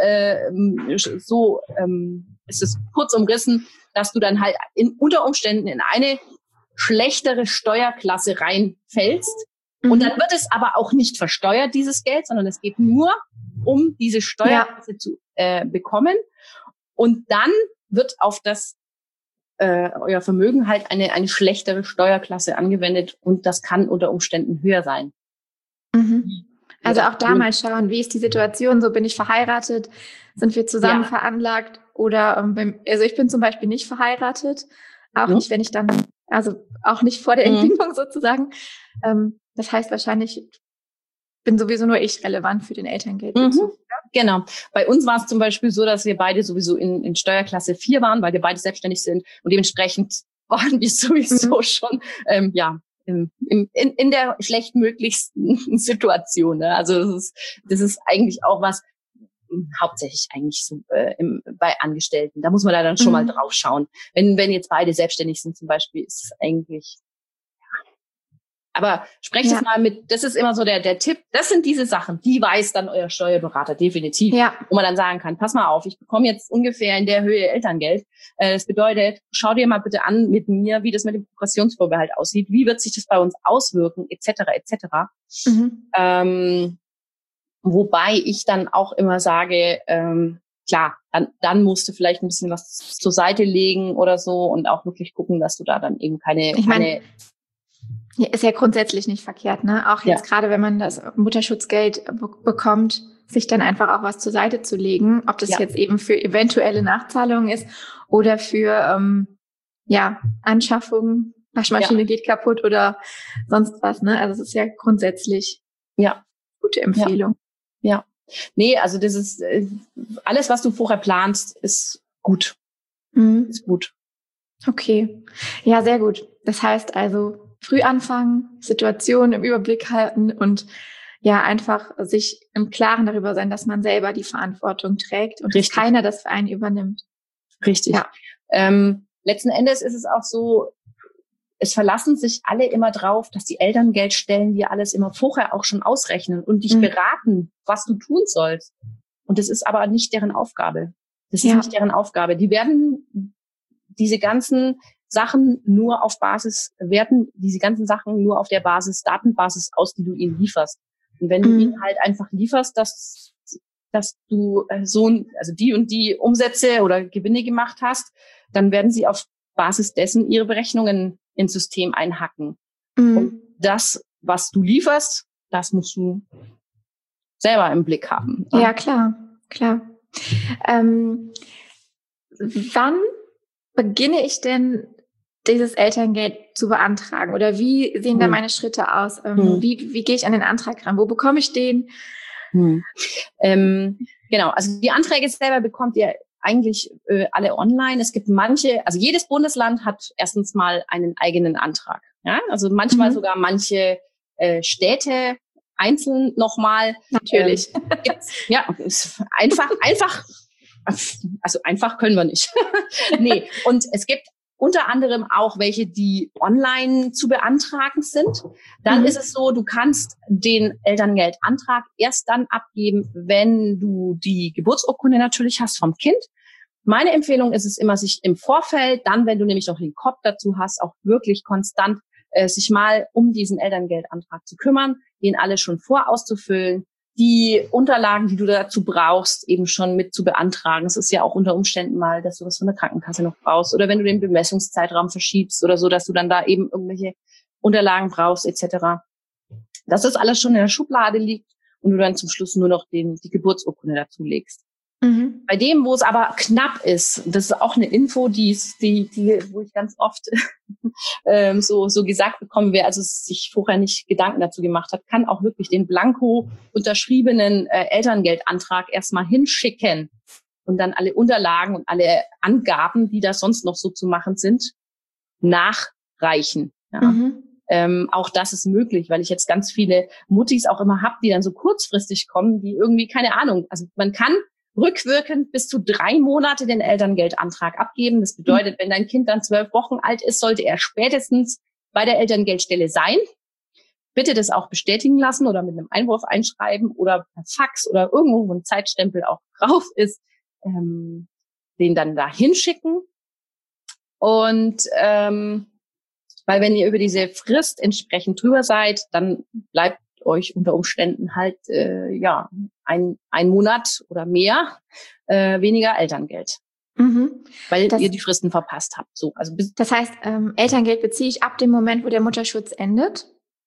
ist es kurz umrissen, dass du dann halt unter Umständen in eine schlechtere Steuerklasse reinfällst. Und dann wird es aber auch nicht versteuert, dieses Geld, sondern es geht nur um diese Steuerklasse zu bekommen. Und dann wird auf das euer Vermögen halt eine schlechtere Steuerklasse angewendet und das kann unter Umständen höher sein. Also auch da mal schauen, wie ist die Situation, so bin ich verheiratet, sind wir zusammen veranlagt oder also ich bin zum Beispiel nicht verheiratet, auch nicht, wenn ich dann, also auch nicht vor der Entbindung sozusagen. Das heißt wahrscheinlich bin sowieso nur ich relevant für den Elterngeldbezug. Genau. Bei uns war es zum Beispiel so, dass wir beide sowieso in Steuerklasse 4 waren, weil wir beide selbstständig sind und dementsprechend waren wir sowieso schon in der schlechtmöglichsten Situation. Ne? Also das ist eigentlich auch was, hauptsächlich eigentlich so bei Angestellten. Da muss man da dann schon mal drauf schauen. Wenn jetzt beide selbstständig sind zum Beispiel, ist es eigentlich. Aber sprecht es mal mit, das ist immer so der Tipp, das sind diese Sachen, die weiß dann euer Steuerberater definitiv, wo man dann sagen kann, pass mal auf, ich bekomme jetzt ungefähr in der Höhe Elterngeld. Das bedeutet, schau dir mal bitte an mit mir, wie das mit dem Progressionsvorbehalt aussieht, wie wird sich das bei uns auswirken, etc. etc. Wobei ich dann auch immer sage, klar, dann musst du vielleicht ein bisschen was zur Seite legen oder so und auch wirklich gucken, dass du da dann eben keine ist ja grundsätzlich nicht verkehrt, ne? Auch jetzt gerade, wenn man das Mutterschutzgeld bekommt, sich dann einfach auch was zur Seite zu legen, ob das jetzt eben für eventuelle Nachzahlungen ist oder für Anschaffung, Waschmaschine geht kaputt oder sonst was, ne? Also es ist ja grundsätzlich gute Empfehlung. Ja. Nee, also das ist alles, was du vorher planst, ist gut. Ist gut. Okay. Ja, sehr gut. Das heißt also, früh anfangen, Situationen im Überblick halten und einfach sich im Klaren darüber sein, dass man selber die Verantwortung trägt und dass keiner das für einen übernimmt. Richtig. Ja. Letzten Endes ist es auch so, es verlassen sich alle immer drauf, dass die Elterngeldstellen dir alles immer vorher auch schon ausrechnen und dich beraten, was du tun sollst. Und das ist aber nicht deren Aufgabe. Das ist nicht deren Aufgabe. Die werden diese ganzen Sachen nur auf der Datenbasis aus, die du ihnen lieferst. Und wenn du ihnen halt einfach lieferst, dass du die und die Umsätze oder Gewinne gemacht hast, dann werden sie auf Basis dessen ihre Berechnungen ins System einhacken. Und das, was du lieferst, das musst du selber im Blick haben. Ja, klar. Wann beginne ich denn dieses Elterngeld zu beantragen? Oder wie sehen da meine Schritte aus? Wie gehe ich an den Antrag ran? Wo bekomme ich den? Genau, also die Anträge selber bekommt ihr eigentlich alle online. Es gibt also jedes Bundesland hat erstens mal einen eigenen Antrag. Ja? Also manchmal sogar manche Städte einzeln nochmal. Natürlich. Einfach können wir nicht. Nee, und es gibt unter anderem auch welche, die online zu beantragen sind. Dann ist es so, du kannst den Elterngeldantrag erst dann abgeben, wenn du die Geburtsurkunde natürlich hast vom Kind. Meine Empfehlung ist es immer, sich im Vorfeld, dann, wenn du nämlich noch den Kopf dazu hast, auch wirklich konstant sich mal um diesen Elterngeldantrag zu kümmern, den alle schon vorauszufüllen, die Unterlagen, die du dazu brauchst, eben schon mit zu beantragen. Es ist ja auch unter Umständen mal, dass du was von der Krankenkasse noch brauchst oder wenn du den Bemessungszeitraum verschiebst oder so, dass du dann da eben irgendwelche Unterlagen brauchst etc. Dass das alles schon in der Schublade liegt und du dann zum Schluss nur noch die Geburtsurkunde dazu legst. Bei dem, wo es aber knapp ist, das ist auch eine Info, die wo ich ganz oft so gesagt bekomme, wer also sich vorher nicht Gedanken dazu gemacht hat, kann auch wirklich den blanko unterschriebenen Elterngeldantrag erstmal hinschicken und dann alle Unterlagen und alle Angaben, die da sonst noch so zu machen sind, nachreichen. Ja. Auch das ist möglich, weil ich jetzt ganz viele Muttis auch immer habe, die dann so kurzfristig kommen, die irgendwie, keine Ahnung, also man kann rückwirkend bis zu 3 Monate den Elterngeldantrag abgeben. Das bedeutet, wenn dein Kind dann 12 Wochen alt ist, sollte er spätestens bei der Elterngeldstelle sein. Bitte das auch bestätigen lassen oder mit einem Einwurf einschreiben oder per Fax oder irgendwo, wo ein Zeitstempel auch drauf ist, den dann da hinschicken. Und weil wenn ihr über diese Frist entsprechend drüber seid, dann bleibt euch unter Umständen halt ein Monat oder mehr weniger Elterngeld, weil ihr die Fristen verpasst habt. So, also das heißt, Elterngeld beziehe ich ab dem Moment, wo der Mutterschutz endet,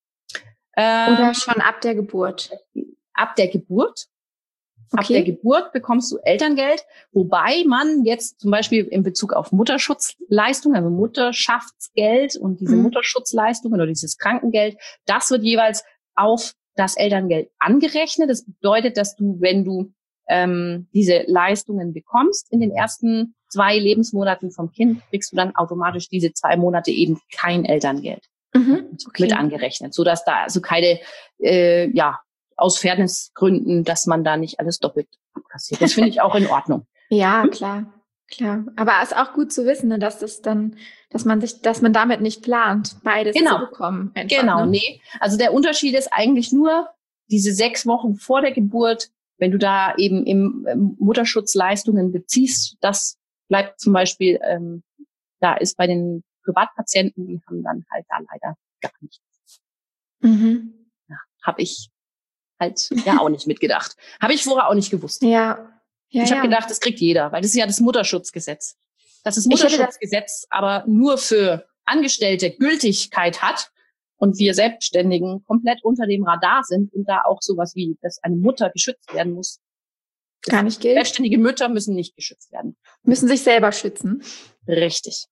oder schon ab der Geburt? Ab der Geburt. Okay. Ab der Geburt bekommst du Elterngeld, wobei man jetzt zum Beispiel in Bezug auf Mutterschutzleistung, also Mutterschaftsgeld und diese Mutterschutzleistungen oder dieses Krankengeld, das wird jeweils auf das Elterngeld angerechnet. Das bedeutet, dass du, wenn du diese Leistungen bekommst, in den ersten 2 Lebensmonaten vom Kind, kriegst du dann automatisch diese 2 Monate eben kein Elterngeld. mit angerechnet, so dass da also keine, aus Fairnessgründen, dass man da nicht alles doppelt abkassiert. Das finde ich auch in Ordnung. Ja, klar. Aber es ist auch gut zu wissen, ne, dass man damit nicht plant, beides zu bekommen. Einfach, genau, nee. Also der Unterschied ist eigentlich nur diese 6 Wochen vor der Geburt, wenn du da eben im Mutterschutzleistungen beziehst, das bleibt zum Beispiel, da ist bei den Privatpatienten, die haben dann halt da leider gar nichts. Ja, habe ich halt ja auch nicht mitgedacht. Habe ich vorher auch nicht gewusst. Ich habe gedacht, das kriegt jeder, weil das ist ja das Mutterschutzgesetz. Dass das Mutterschutzgesetz aber nur für Angestellte Gültigkeit hat und wir Selbstständigen komplett unter dem Radar sind und da auch sowas wie, dass eine Mutter geschützt werden muss. Gar nicht gilt. Selbstständige Mütter müssen nicht geschützt werden. Müssen sich selber schützen. Richtig.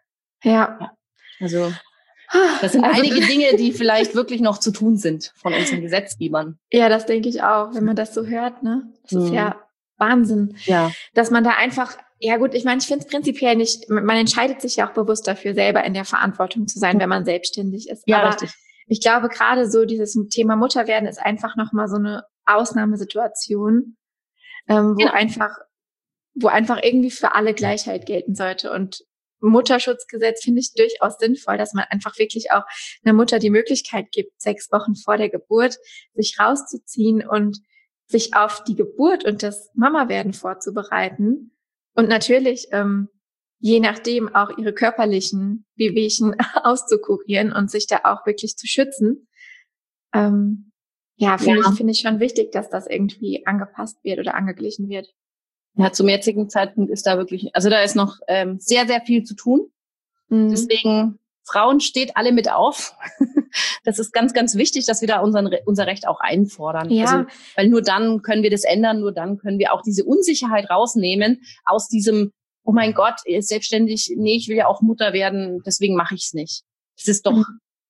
Ja. Also das sind einige Dinge, die vielleicht wirklich noch zu tun sind von unseren Gesetzgebern. Ja, das denke ich auch, wenn man das so hört, ne? Das ist ja Wahnsinn. Ja. Dass man da einfach, ja gut, ich meine, ich finde es prinzipiell nicht, man entscheidet sich ja auch bewusst dafür, selber in der Verantwortung zu sein, wenn man selbstständig ist. Ja, aber richtig. Ich glaube, gerade so dieses Thema Mutterwerden ist einfach nochmal so eine Ausnahmesituation, wo einfach irgendwie für alle Gleichheit gelten sollte. Und Mutterschutzgesetz finde ich durchaus sinnvoll, dass man einfach wirklich auch einer Mutter die Möglichkeit gibt, 6 Wochen vor der Geburt sich rauszuziehen und sich auf die Geburt und das Mama-Werden vorzubereiten. Und natürlich, je nachdem auch ihre körperlichen Wehwehchen auszukurieren und sich da auch wirklich zu schützen. Finde ich schon wichtig, dass das irgendwie angepasst wird oder angeglichen wird. Ja, zum jetzigen Zeitpunkt ist da wirklich, also da ist noch sehr, sehr viel zu tun. Deswegen, Frauen, steht alle mit auf. Das ist ganz, ganz wichtig, dass wir da unser Recht auch einfordern. Ja. Also, weil nur dann können wir das ändern, nur dann können wir auch diese Unsicherheit rausnehmen aus diesem, oh mein Gott, ist selbstständig, nee, ich will ja auch Mutter werden, deswegen mache ich es nicht. Das ist doch...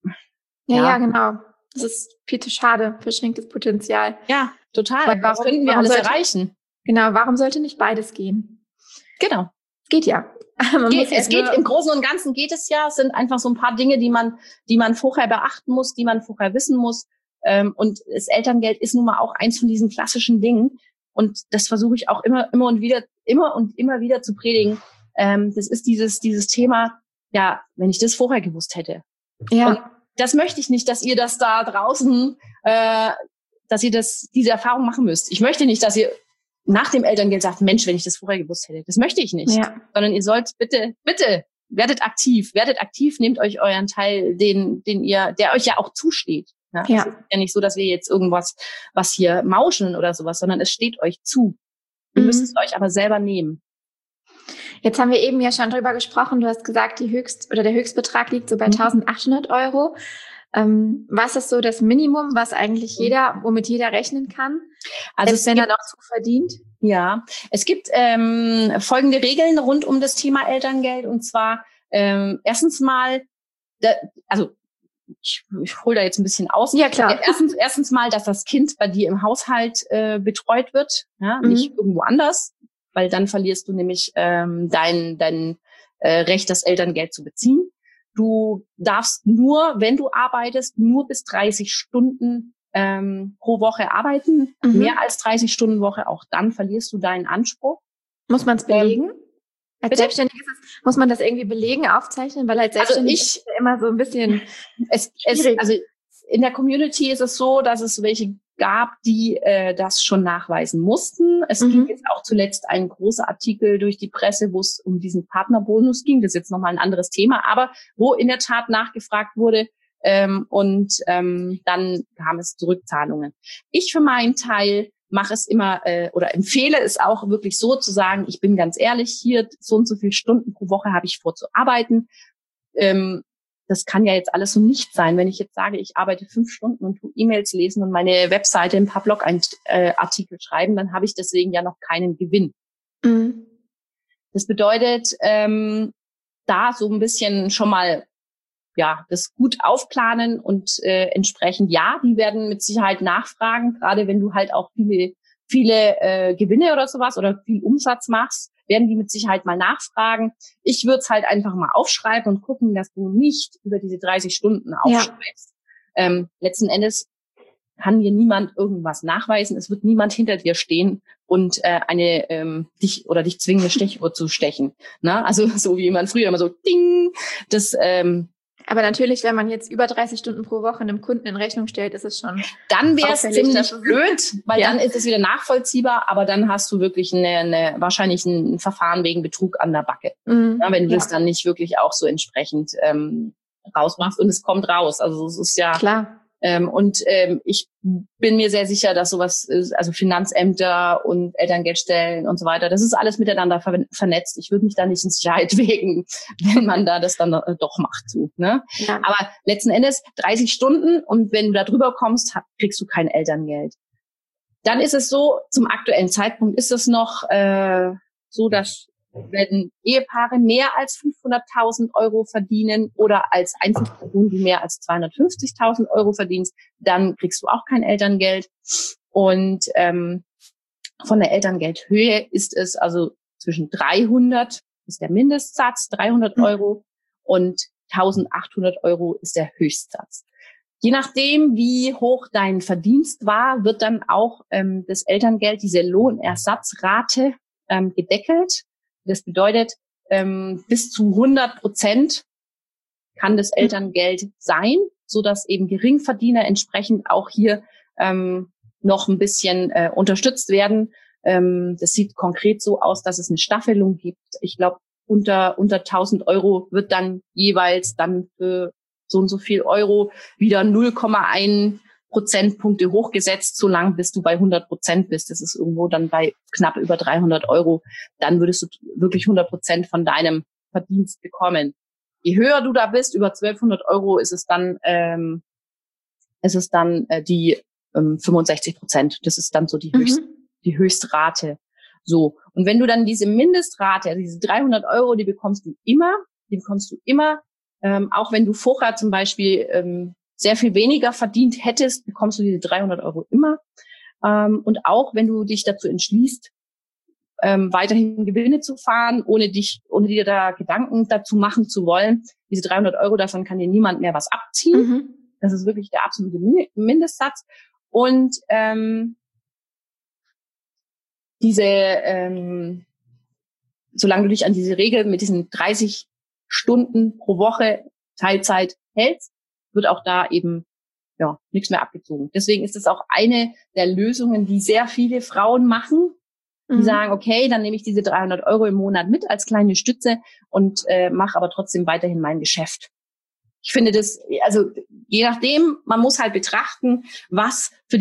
Ja, genau. Das ist viel zu schade, verschenktes Potenzial. Ja, total. Weil das könnten wir alles erreichen. Genau, warum sollte nicht beides gehen? Genau. Geht ja. Es geht im Großen und Ganzen geht es ja. Es sind einfach so ein paar Dinge, die man vorher beachten muss, die man vorher wissen muss. Und das Elterngeld ist nun mal auch eins von diesen klassischen Dingen. Und das versuche ich auch immer und immer wieder zu predigen. Das ist dieses Thema, ja, wenn ich das vorher gewusst hätte. Ja. Und das möchte ich nicht, dass ihr das da draußen, dass ihr diese Erfahrung machen müsst. Ich möchte nicht, dass ihr nach dem Elterngeld sagt, Mensch, wenn ich das vorher gewusst hätte. Das möchte ich nicht. Ja. Sondern ihr sollt bitte, werdet aktiv, nehmt euch euren Teil, der euch ja auch zusteht. Ja. Es ist ja nicht so, dass wir jetzt irgendwas, was hier mauscheln oder sowas, sondern es steht euch zu. Ihr müsst es euch aber selber nehmen. Jetzt haben wir eben ja schon drüber gesprochen. Du hast gesagt, der Höchstbetrag liegt so bei 1.800 €. Was ist so das Minimum, was eigentlich womit jeder rechnen kann? Also wenn er noch zu verdient? Ja, es gibt folgende Regeln rund um das Thema Elterngeld. Und zwar erstens mal, ich hole da jetzt ein bisschen aus. Ja, klar. Erstens mal, dass das Kind bei dir im Haushalt betreut wird, ja, nicht irgendwo anders, weil dann verlierst du nämlich dein Recht, das Elterngeld zu beziehen. Du darfst nur, wenn du arbeitest, nur bis 30 Stunden pro Woche arbeiten. Mehr als 30 Stunden Woche, auch dann verlierst du deinen Anspruch. Muss man es belegen? Als Selbstständig muss man das irgendwie belegen, aufzeichnen? Weil als Selbstständig ist ja immer so ein bisschen also in der Community ist es so, dass es welche gab, die das schon nachweisen mussten. Es ging jetzt auch zuletzt ein großer Artikel durch die Presse, wo es um diesen Partnerbonus ging. Das ist jetzt nochmal ein anderes Thema, aber wo in der Tat nachgefragt wurde und dann kam es zu Rückzahlungen. Ich für meinen Teil mache es immer oder empfehle es auch wirklich so zu sagen, ich bin ganz ehrlich, hier so und so viele Stunden pro Woche habe ich vor zu arbeiten. Das kann ja jetzt alles so nicht sein. Wenn ich jetzt sage, ich arbeite 5 Stunden und tu E-Mails lesen und meine Webseite ein paar Blog-Artikel schreiben, dann habe ich deswegen ja noch keinen Gewinn. Das bedeutet, da so ein bisschen schon mal das gut aufplanen und entsprechend, die werden mit Sicherheit nachfragen, gerade wenn du halt auch viele Gewinne oder sowas oder viel Umsatz machst, werden die mit Sicherheit mal nachfragen. Ich würde es halt einfach mal aufschreiben und gucken, dass du nicht über diese 30 Stunden aufschreibst. Letzten Endes kann dir niemand irgendwas nachweisen. Es wird niemand hinter dir stehen und dich zwingen, eine Stechuhr zu stechen. Na? Also so wie man früher immer so ding. Aber natürlich, wenn man jetzt über 30 Stunden pro Woche einem Kunden in Rechnung stellt, ist es schon. Dann wäre es ziemlich blöd, weil dann ist es wieder nachvollziehbar, aber dann hast du wirklich wahrscheinlich ein Verfahren wegen Betrug an der Backe. Ja, wenn du das dann nicht wirklich auch so entsprechend rausmachst und es kommt raus. Also es ist ja klar. Ich bin mir sehr sicher, dass sowas ist, also Finanzämter und Elterngeldstellen und so weiter, das ist alles miteinander vernetzt. Ich würde mich da nicht in Sicherheit wägen, wenn man da das dann doch macht. So, ne? Ja. Aber letzten Endes 30 Stunden und wenn du da drüber kommst, kriegst du kein Elterngeld. Dann ist es so, zum aktuellen Zeitpunkt ist es noch so, dass wenn Ehepaare mehr als 500.000 Euro verdienen oder als Einzelperson, die mehr als 250.000 Euro verdienst, dann kriegst du auch kein Elterngeld. Und von der Elterngeldhöhe ist es also zwischen 300 ist der Mindestsatz, 300 Euro und 1.800 Euro ist der Höchstsatz. Je nachdem, wie hoch dein Verdienst war, wird dann auch das Elterngeld, diese Lohnersatzrate gedeckelt. Das bedeutet, bis zu 100% kann das Elterngeld sein, so dass eben Geringverdiener entsprechend auch hier noch ein bisschen unterstützt werden. Das sieht konkret so aus, dass es eine Staffelung gibt. Ich glaube, unter 1.000 Euro wird dann jeweils dann für so und so viel Euro wieder 0,1 Prozentpunkte hochgesetzt, solange bis du bei 100% bist. Das ist irgendwo dann bei knapp über 300 Euro. Dann würdest du wirklich 100% von deinem Verdienst bekommen. Je höher du da bist, über 1.200 Euro, ist es dann die 65%. Das ist dann so die Höchstrate. So. Und wenn du dann diese Mindestrate, also diese 300 Euro, die bekommst du immer, auch wenn du vorher zum Beispiel sehr viel weniger verdient hättest, bekommst du diese 300 Euro immer. Und auch wenn du dich dazu entschließt, weiterhin Gewinne zu fahren, ohne dir da Gedanken dazu machen zu wollen, diese 300 Euro, davon kann dir niemand mehr was abziehen. Das ist wirklich der absolute Mindestsatz. Und solange du dich an diese Regel mit diesen 30 Stunden pro Woche Teilzeit hältst, wird auch da eben nichts mehr abgezogen. Deswegen ist es auch eine der Lösungen, die sehr viele Frauen machen, die sagen, okay, dann nehme ich diese 300 Euro im Monat mit als kleine Stütze und mache aber trotzdem weiterhin mein Geschäft. Ich finde das, also je nachdem, man muss halt betrachten, was für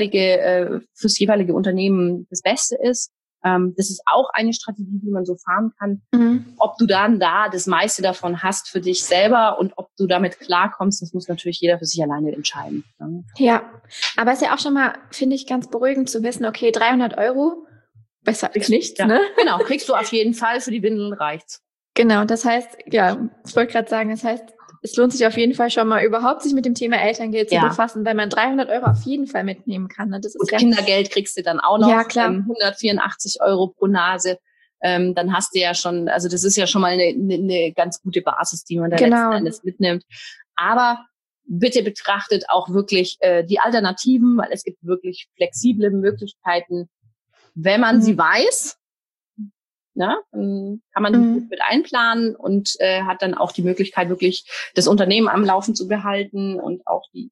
fürs jeweilige Unternehmen das Beste ist. Das ist auch eine Strategie, die man so fahren kann. Ob du dann da das meiste davon hast für dich selber und ob du damit klarkommst, das muss natürlich jeder für sich alleine entscheiden. Ja, aber es ist ja auch schon mal, finde ich, ganz beruhigend zu wissen, okay, 300 Euro, besser als nichts, ja, ne? Genau, kriegst du auf jeden Fall, für die Windeln reicht's. Genau, das heißt, ja, ich wollte gerade sagen, das heißt, es lohnt sich auf jeden Fall schon mal überhaupt, sich mit dem Thema Elterngeld zu befassen, weil man 300 Euro auf jeden Fall mitnehmen kann. Ne? Das ist Kindergeld kriegst du dann auch noch, ja, klar. 184 Euro pro Nase. Dann hast du ja schon, also das ist ja schon mal eine ganz gute Basis, die man da letzten Endes mitnimmt. Aber bitte betrachtet auch wirklich die Alternativen, weil es gibt wirklich flexible Möglichkeiten, wenn man sie weiß. Ja, dann kann man die gut mit einplanen und hat dann auch die Möglichkeit, wirklich das Unternehmen am Laufen zu behalten und auch die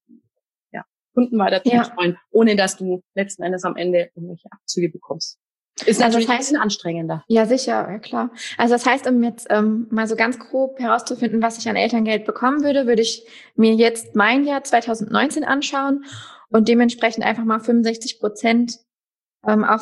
Kunden weiter zu betreuen, ohne dass du letzten Endes am Ende irgendwelche Abzüge bekommst. Ist natürlich ein bisschen anstrengender. Ja, sicher, ja klar. Also das heißt, um jetzt mal so ganz grob herauszufinden, was ich an Elterngeld bekommen würde ich mir jetzt mein Jahr 2019 anschauen und dementsprechend einfach mal 65% auf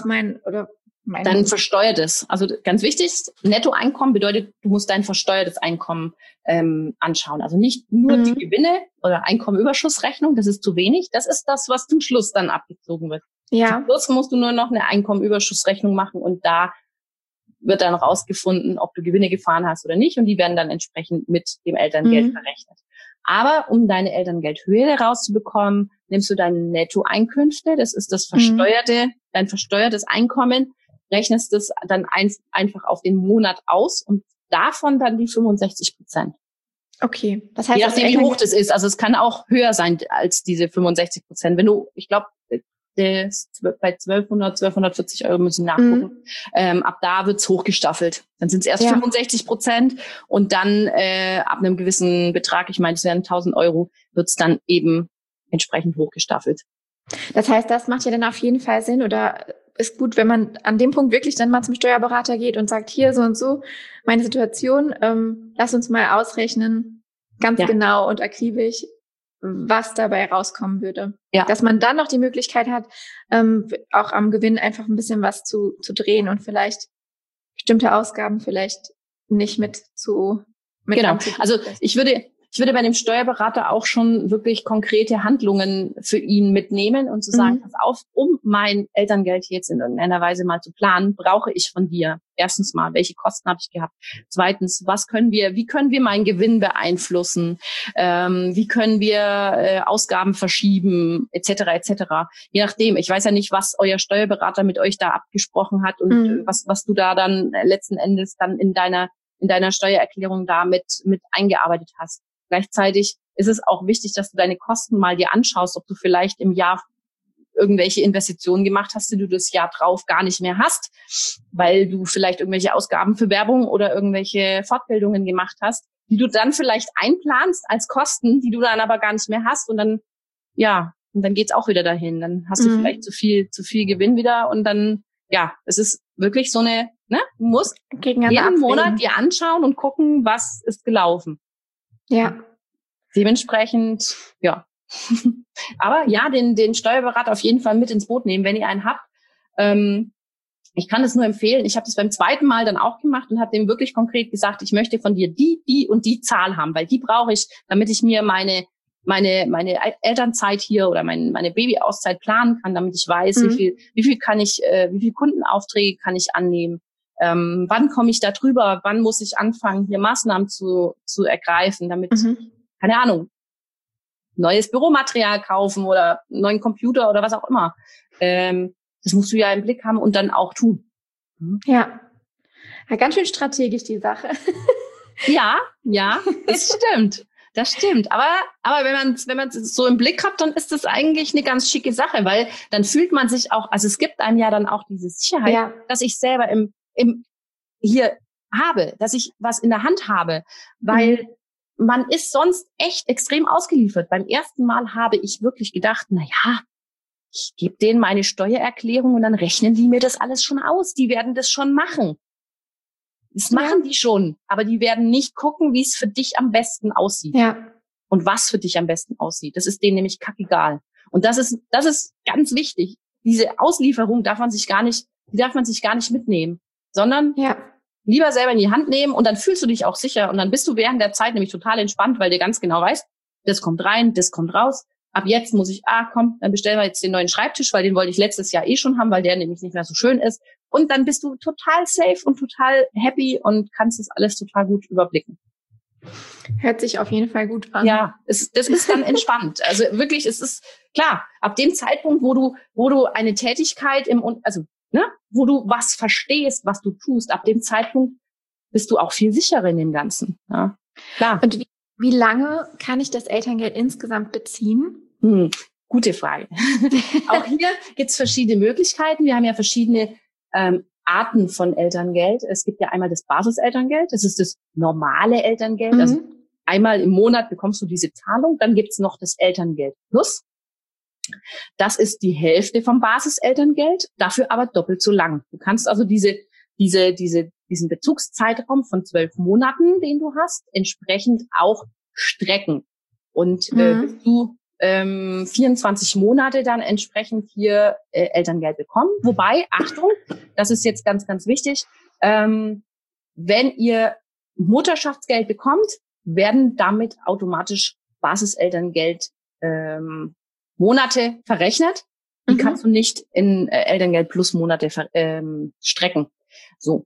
dein versteuertes, also ganz wichtig, Nettoeinkommen bedeutet, du musst dein versteuertes Einkommen anschauen. Also nicht nur die Gewinne oder Einkommenüberschussrechnung, das ist zu wenig. Das ist das, was zum Schluss dann abgezogen wird. Ja. Zum Schluss musst du nur noch eine Einkommenüberschussrechnung machen und da wird dann rausgefunden, ob du Gewinne gefahren hast oder nicht und die werden dann entsprechend mit dem Elterngeld verrechnet. Aber um deine Elterngeldhöhe rauszubekommen, nimmst du deine Nettoeinkünfte, das ist das dein versteuertes Einkommen, rechnest es dann einfach auf den Monat aus und davon dann die 65%. Okay. Das heißt, je nachdem, wie hoch das ist. Also es kann auch höher sein als diese 65%. Wenn du, ich glaube, bei 1240 Euro müssen nachgucken. Ab da wird's hochgestaffelt. Dann sind es erst 65% und dann ab einem gewissen Betrag, ich meine, es wären 1.000 Euro, wird's dann eben entsprechend hochgestaffelt. Das heißt, das macht ja dann auf jeden Fall Sinn oder ist gut, wenn man an dem Punkt wirklich dann mal zum Steuerberater geht und sagt, hier so und so meine Situation, lass uns mal ausrechnen, ganz genau und akribisch, was dabei rauskommen würde. Ja. Dass man dann noch die Möglichkeit hat, auch am Gewinn einfach ein bisschen was zu drehen und vielleicht bestimmte Ausgaben vielleicht nicht mit genau. Also ich würde bei dem Steuerberater auch schon wirklich konkrete Handlungen für ihn mitnehmen und zu sagen, pass auf, um mein Elterngeld jetzt in irgendeiner Weise mal zu planen, brauche ich von dir erstens mal, welche Kosten habe ich gehabt? Zweitens, wie können wir meinen Gewinn beeinflussen? Wie können wir Ausgaben verschieben, etc., etc. Je nachdem, ich weiß ja nicht, was euer Steuerberater mit euch da abgesprochen hat und was du da dann letzten Endes dann in deiner Steuererklärung da mit eingearbeitet hast. Gleichzeitig ist es auch wichtig, dass du deine Kosten mal dir anschaust, ob du vielleicht im Jahr irgendwelche Investitionen gemacht hast, die du das Jahr drauf gar nicht mehr hast, weil du vielleicht irgendwelche Ausgaben für Werbung oder irgendwelche Fortbildungen gemacht hast, die du dann vielleicht einplanst als Kosten, die du dann aber gar nicht mehr hast und dann geht's auch wieder dahin. Dann hast du vielleicht zu viel Gewinn wieder und dann, es ist wirklich so eine, du musst jeden Monat dir anschauen und gucken, was ist gelaufen. Ja. Dementsprechend, aber den Steuerberater auf jeden Fall mit ins Boot nehmen, wenn ihr einen habt. Ich kann es nur empfehlen. Ich habe das beim zweiten Mal dann auch gemacht und habe dem wirklich konkret gesagt, ich möchte von dir die und die Zahl haben, weil die brauche ich, damit ich mir meine Elternzeit hier oder meine Babyauszeit planen kann, damit ich weiß, wie viel Kundenaufträge kann ich annehmen. Wann komme ich da drüber? Wann muss ich anfangen, hier Maßnahmen zu ergreifen, damit, keine Ahnung, neues Büromaterial kaufen oder einen neuen Computer oder was auch immer. Das musst du ja im Blick haben und dann auch tun. Ja, ganz schön strategisch die Sache. Ja, das stimmt. Das stimmt. Aber wenn man es so im Blick hat, dann ist das eigentlich eine ganz schicke Sache, weil dann fühlt man sich auch, also es gibt einem ja dann auch diese Sicherheit, dass ich selber hier habe, dass ich was in der Hand habe, weil man ist sonst echt extrem ausgeliefert. Beim ersten Mal habe ich wirklich gedacht, ich gebe denen meine Steuererklärung und dann rechnen die mir das alles schon aus. Die werden das schon machen. Das machen die schon, aber die werden nicht gucken, wie es für dich am besten aussieht. Ja. Und was für dich am besten aussieht. Das ist denen nämlich kackegal. Und das ist ganz wichtig. Diese Auslieferung darf man sich gar nicht mitnehmen, sondern lieber selber in die Hand nehmen und dann fühlst du dich auch sicher und dann bist du während der Zeit nämlich total entspannt, weil du ganz genau weißt, das kommt rein, das kommt raus. Ab jetzt muss ich, dann bestellen wir jetzt den neuen Schreibtisch, weil den wollte ich letztes Jahr schon haben, weil der nämlich nicht mehr so schön ist. Und dann bist du total safe und total happy und kannst das alles total gut überblicken. Hört sich auf jeden Fall gut an. Ja, das ist dann entspannt. Also wirklich, es ist klar, ab dem Zeitpunkt, wo du eine Tätigkeit wo du was verstehst, was du tust, ab dem Zeitpunkt bist du auch viel sicherer in dem Ganzen. Ja, klar. Und wie lange kann ich das Elterngeld insgesamt beziehen? Gute Frage. Auch hier gibt's verschiedene Möglichkeiten. Wir haben ja verschiedene Arten von Elterngeld. Es gibt ja einmal das Basiselterngeld, das ist das normale Elterngeld. Also einmal im Monat bekommst du diese Zahlung. Dann gibt's noch das Elterngeld Plus. Das ist die Hälfte vom Basiselterngeld, dafür aber doppelt so lang. Du kannst also diesen Bezugszeitraum von 12 Monaten, den du hast, entsprechend auch strecken. Und bis du 24 Monate dann entsprechend hier Elterngeld bekommen. Wobei, Achtung, das ist jetzt ganz, ganz wichtig, wenn ihr Mutterschaftsgeld bekommt, werden damit automatisch Basiselterngeld Monate verrechnet. Die kannst du nicht in Elterngeld plus Monate strecken. So.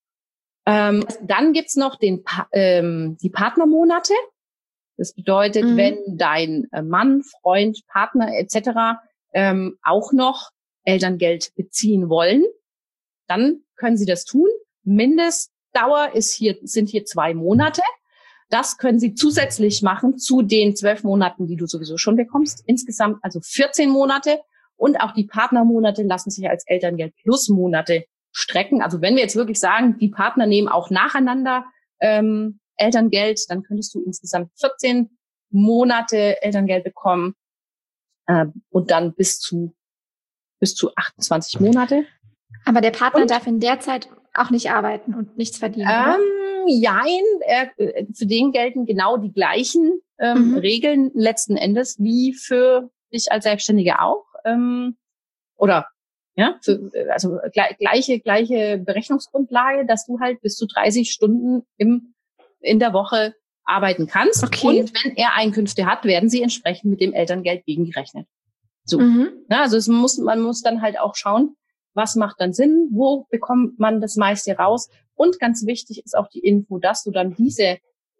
Dann gibt's noch die Partnermonate. Das bedeutet, wenn dein Mann, Freund, Partner etc. Auch noch Elterngeld beziehen wollen, dann können Sie das tun. Mindestdauer sind hier 2 Monate. Das können Sie zusätzlich machen zu den 12 Monaten, die du sowieso schon bekommst. Insgesamt also 14 Monate. Und auch die Partnermonate lassen sich als Elterngeld plus Monate strecken. Also wenn wir jetzt wirklich sagen, die Partner nehmen auch nacheinander Elterngeld, dann könntest du insgesamt 14 Monate Elterngeld bekommen und dann bis zu 28 Monate. Aber der Partner darf in der Zeit auch nicht arbeiten und nichts verdienen, oder? Jein, für den gelten genau die gleichen Regeln letzten Endes wie für dich als Selbstständige auch. Oder ja, also gleiche Berechnungsgrundlage, dass du halt bis zu 30 Stunden in der Woche arbeiten kannst. Okay. Und wenn er Einkünfte hat, werden sie entsprechend mit dem Elterngeld gegengerechnet. So. Ja, also man muss dann halt auch schauen, was macht dann Sinn, wo bekommt man das meiste raus. Und ganz wichtig ist auch die Info, dass du dann diese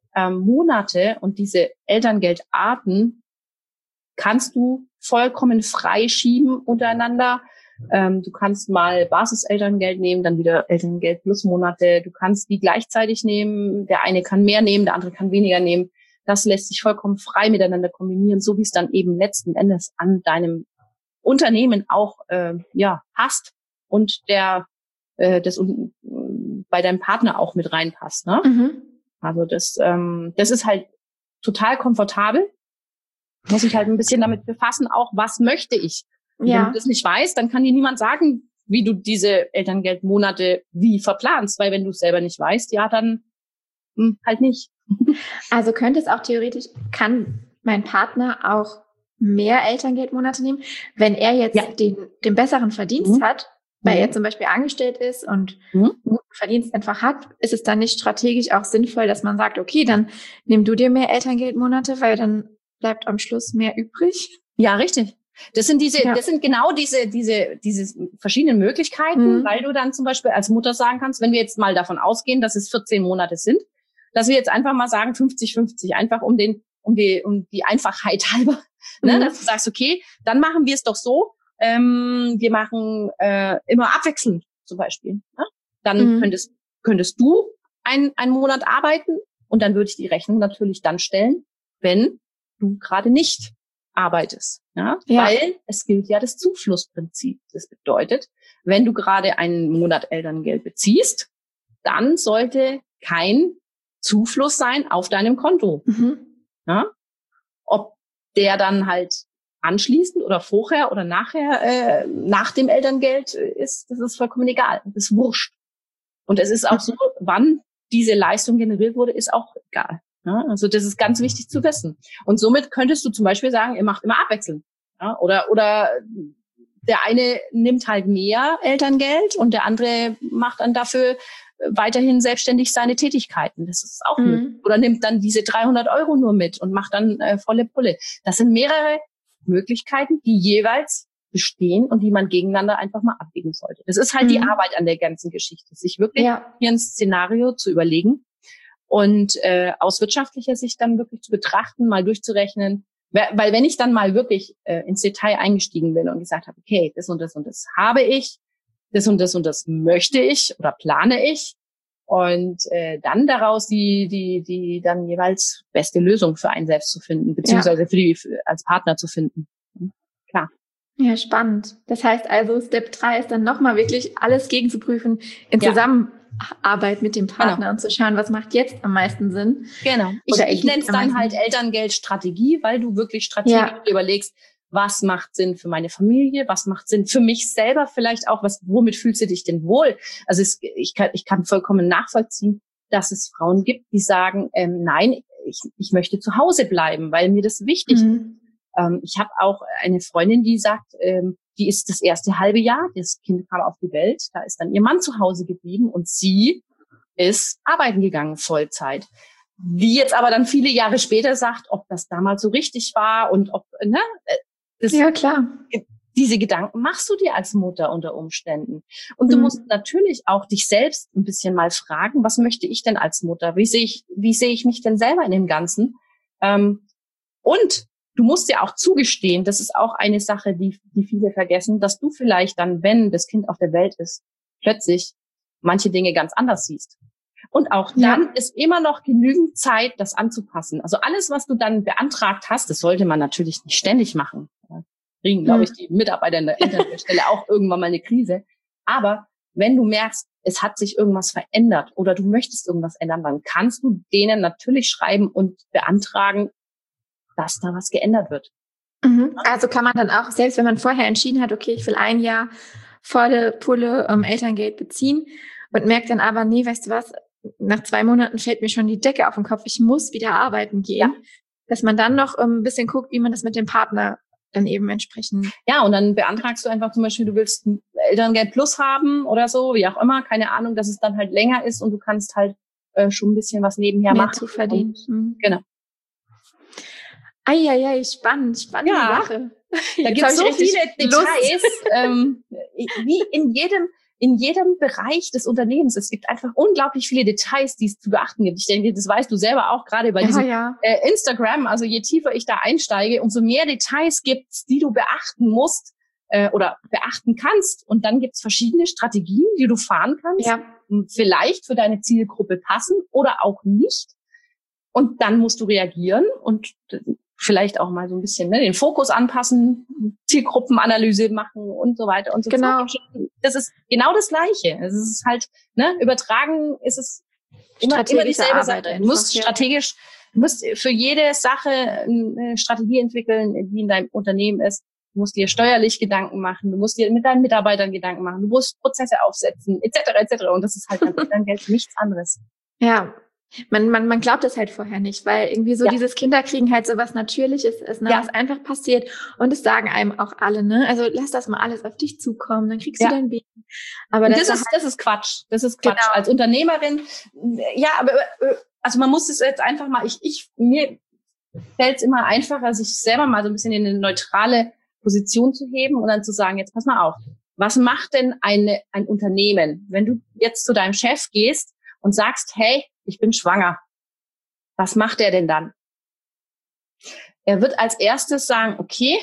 Monate und diese Elterngeldarten kannst du vollkommen frei schieben untereinander. Du kannst mal Basiselterngeld nehmen, dann wieder Elterngeld plus Monate. Du kannst die gleichzeitig nehmen. Der eine kann mehr nehmen, der andere kann weniger nehmen. Das lässt sich vollkommen frei miteinander kombinieren, so wie es dann eben letzten Endes an deinem Unternehmen auch passt und das bei deinem Partner auch mit reinpasst. Ne? Also das ist halt total komfortabel. Muss ich halt ein bisschen damit befassen, auch was möchte ich. Und wenn du das nicht weißt, dann kann dir niemand sagen, wie du diese Elterngeldmonate wie verplanst, weil wenn du es selber nicht weißt, ja, dann halt nicht. Also könnte es auch theoretisch, kann mein Partner auch mehr Elterngeldmonate nehmen, wenn er jetzt den besseren Verdienst hat, weil er zum Beispiel angestellt ist und guten Verdienst einfach hat, ist es dann nicht strategisch auch sinnvoll, dass man sagt, okay, dann nimm du dir mehr Elterngeldmonate, weil dann bleibt am Schluss mehr übrig? Ja, richtig. Das sind genau diese verschiedenen Möglichkeiten, weil du dann zum Beispiel als Mutter sagen kannst, wenn wir jetzt mal davon ausgehen, dass es 14 Monate sind, dass wir jetzt einfach mal sagen 50-50, einfach um die Einfachheit halber, ne, dass du sagst, okay, dann machen wir es doch so, wir machen immer abwechselnd zum Beispiel. Ne? Dann könntest du einen Monat arbeiten und dann würde ich die Rechnung natürlich dann stellen, wenn du gerade nicht arbeitest. Ja? Weil es gilt ja das Zuflussprinzip. Das bedeutet, wenn du gerade einen Monat Elterngeld beziehst, dann sollte kein Zufluss sein auf deinem Konto. Ja? Ob der dann halt anschließend oder vorher oder nachher, nach dem Elterngeld ist, das ist vollkommen egal. Das ist wurscht. Und es ist auch so, wann diese Leistung generiert wurde, ist auch egal. Ja, also das ist ganz wichtig zu wissen. Und somit könntest du zum Beispiel sagen, ihr macht immer abwechselnd. Ja, oder der eine nimmt halt mehr Elterngeld und der andere macht dann dafür weiterhin selbstständig seine Tätigkeiten. Das ist auch möglich. Oder nimmt dann diese 300 € nur mit und macht dann volle Pulle. Das sind mehrere Möglichkeiten, die jeweils bestehen und die man gegeneinander einfach mal abwägen sollte. Das ist halt die Arbeit an der ganzen Geschichte, sich wirklich hier ein Szenario zu überlegen und aus wirtschaftlicher Sicht dann wirklich zu betrachten, mal durchzurechnen. Weil wenn ich dann mal wirklich ins Detail eingestiegen bin und gesagt habe, okay, das und das und das habe ich, das und das und das möchte ich oder plane ich und dann daraus die dann jeweils beste Lösung für einen selbst zu finden, beziehungsweise als Partner zu finden. Klar. Ja, spannend. Das heißt also, Step 3 ist dann nochmal wirklich alles gegenzuprüfen in Zusammenarbeit mit dem Partner und zu schauen, was macht jetzt am meisten Sinn. Genau. Ich nenne es dann halt Elterngeldstrategie, weil du wirklich strategisch überlegst, was macht Sinn für meine Familie, was macht Sinn für mich selber vielleicht auch, womit fühlst du dich denn wohl? Also ich kann vollkommen nachvollziehen, dass es Frauen gibt, die sagen, nein, ich möchte zu Hause bleiben, weil mir das wichtig ist. Ich habe auch eine Freundin, die sagt, die ist das erste halbe Jahr, das Kind kam auf die Welt, da ist dann ihr Mann zu Hause geblieben und sie ist arbeiten gegangen, Vollzeit. Die jetzt aber dann viele Jahre später sagt, ob das damals so richtig war und ob, ja, klar. Diese Gedanken machst du dir als Mutter unter Umständen. Und du musst natürlich auch dich selbst ein bisschen mal fragen, was möchte ich denn als Mutter? Wie sehe ich mich denn selber in dem Ganzen? Und du musst dir auch zugestehen, das ist auch eine Sache, die viele vergessen, dass du vielleicht dann, wenn das Kind auf der Welt ist, plötzlich manche Dinge ganz anders siehst. Und auch dann ist immer noch genügend Zeit, das anzupassen. Also alles, was du dann beantragt hast, das sollte man natürlich nicht ständig machen. Da kriegen, glaube ich, die Mitarbeiter in der Internetstelle auch irgendwann mal eine Krise. Aber wenn du merkst, es hat sich irgendwas verändert oder du möchtest irgendwas ändern, dann kannst du denen natürlich schreiben und beantragen, dass da was geändert wird. Also kann man dann auch, selbst wenn man vorher entschieden hat, okay, ich will ein Jahr volle Pulle Elterngeld beziehen und merkt dann aber, nee, weißt du was, nach 2 Monaten fällt mir schon die Decke auf den Kopf, ich muss wieder arbeiten gehen, dass man dann noch ein bisschen guckt, wie man das mit dem Partner dann eben entsprechend. Ja, und dann beantragst du einfach zum Beispiel, du willst Elterngeld Plus haben oder so, wie auch immer, keine Ahnung, dass es dann halt länger ist und du kannst halt schon ein bisschen was nebenher mehr machen. Zu verdienen. Genau. Spannende Sache. Da gibt es so viele Details, wie in jedem Bereich des Unternehmens. Es gibt einfach unglaublich viele Details, die es zu beachten gibt. Ich denke, das weißt du selber auch gerade bei diesem Instagram. Also je tiefer ich da einsteige, umso mehr Details gibt's, die du beachten musst oder beachten kannst. Und dann gibt's verschiedene Strategien, die du fahren kannst. Ja. Vielleicht für deine Zielgruppe passen oder auch nicht. Und dann musst du reagieren und vielleicht auch mal so ein bisschen den Fokus anpassen, Zielgruppenanalyse machen und so weiter und so fort. Das ist genau das Gleiche. Es ist halt, übertragen ist es immer dieselbe Sache. Du musst strategisch, du musst für jede Sache eine Strategie entwickeln, die in deinem Unternehmen ist. Du musst dir steuerlich Gedanken machen, du musst dir mit deinen Mitarbeitern Gedanken machen, du musst Prozesse aufsetzen, etc. Und das ist halt dann Geld nichts anderes. Ja. Man glaubt es halt vorher nicht, weil irgendwie so dieses Kinderkriegen halt so was Natürliches ist, was einfach passiert. Und es sagen einem auch alle, Also lass das mal alles auf dich zukommen, dann kriegst du dein Baby. Aber das ist Quatsch. Das ist Quatsch. Genau. Als Unternehmerin, also man muss es jetzt einfach mal, mir fällt es immer einfacher, sich selber mal so ein bisschen in eine neutrale Position zu heben und dann zu sagen, jetzt pass mal auf, was macht denn ein Unternehmen, wenn du jetzt zu deinem Chef gehst und sagst, hey, ich bin schwanger. Was macht er denn dann? Er wird als erstes sagen, okay,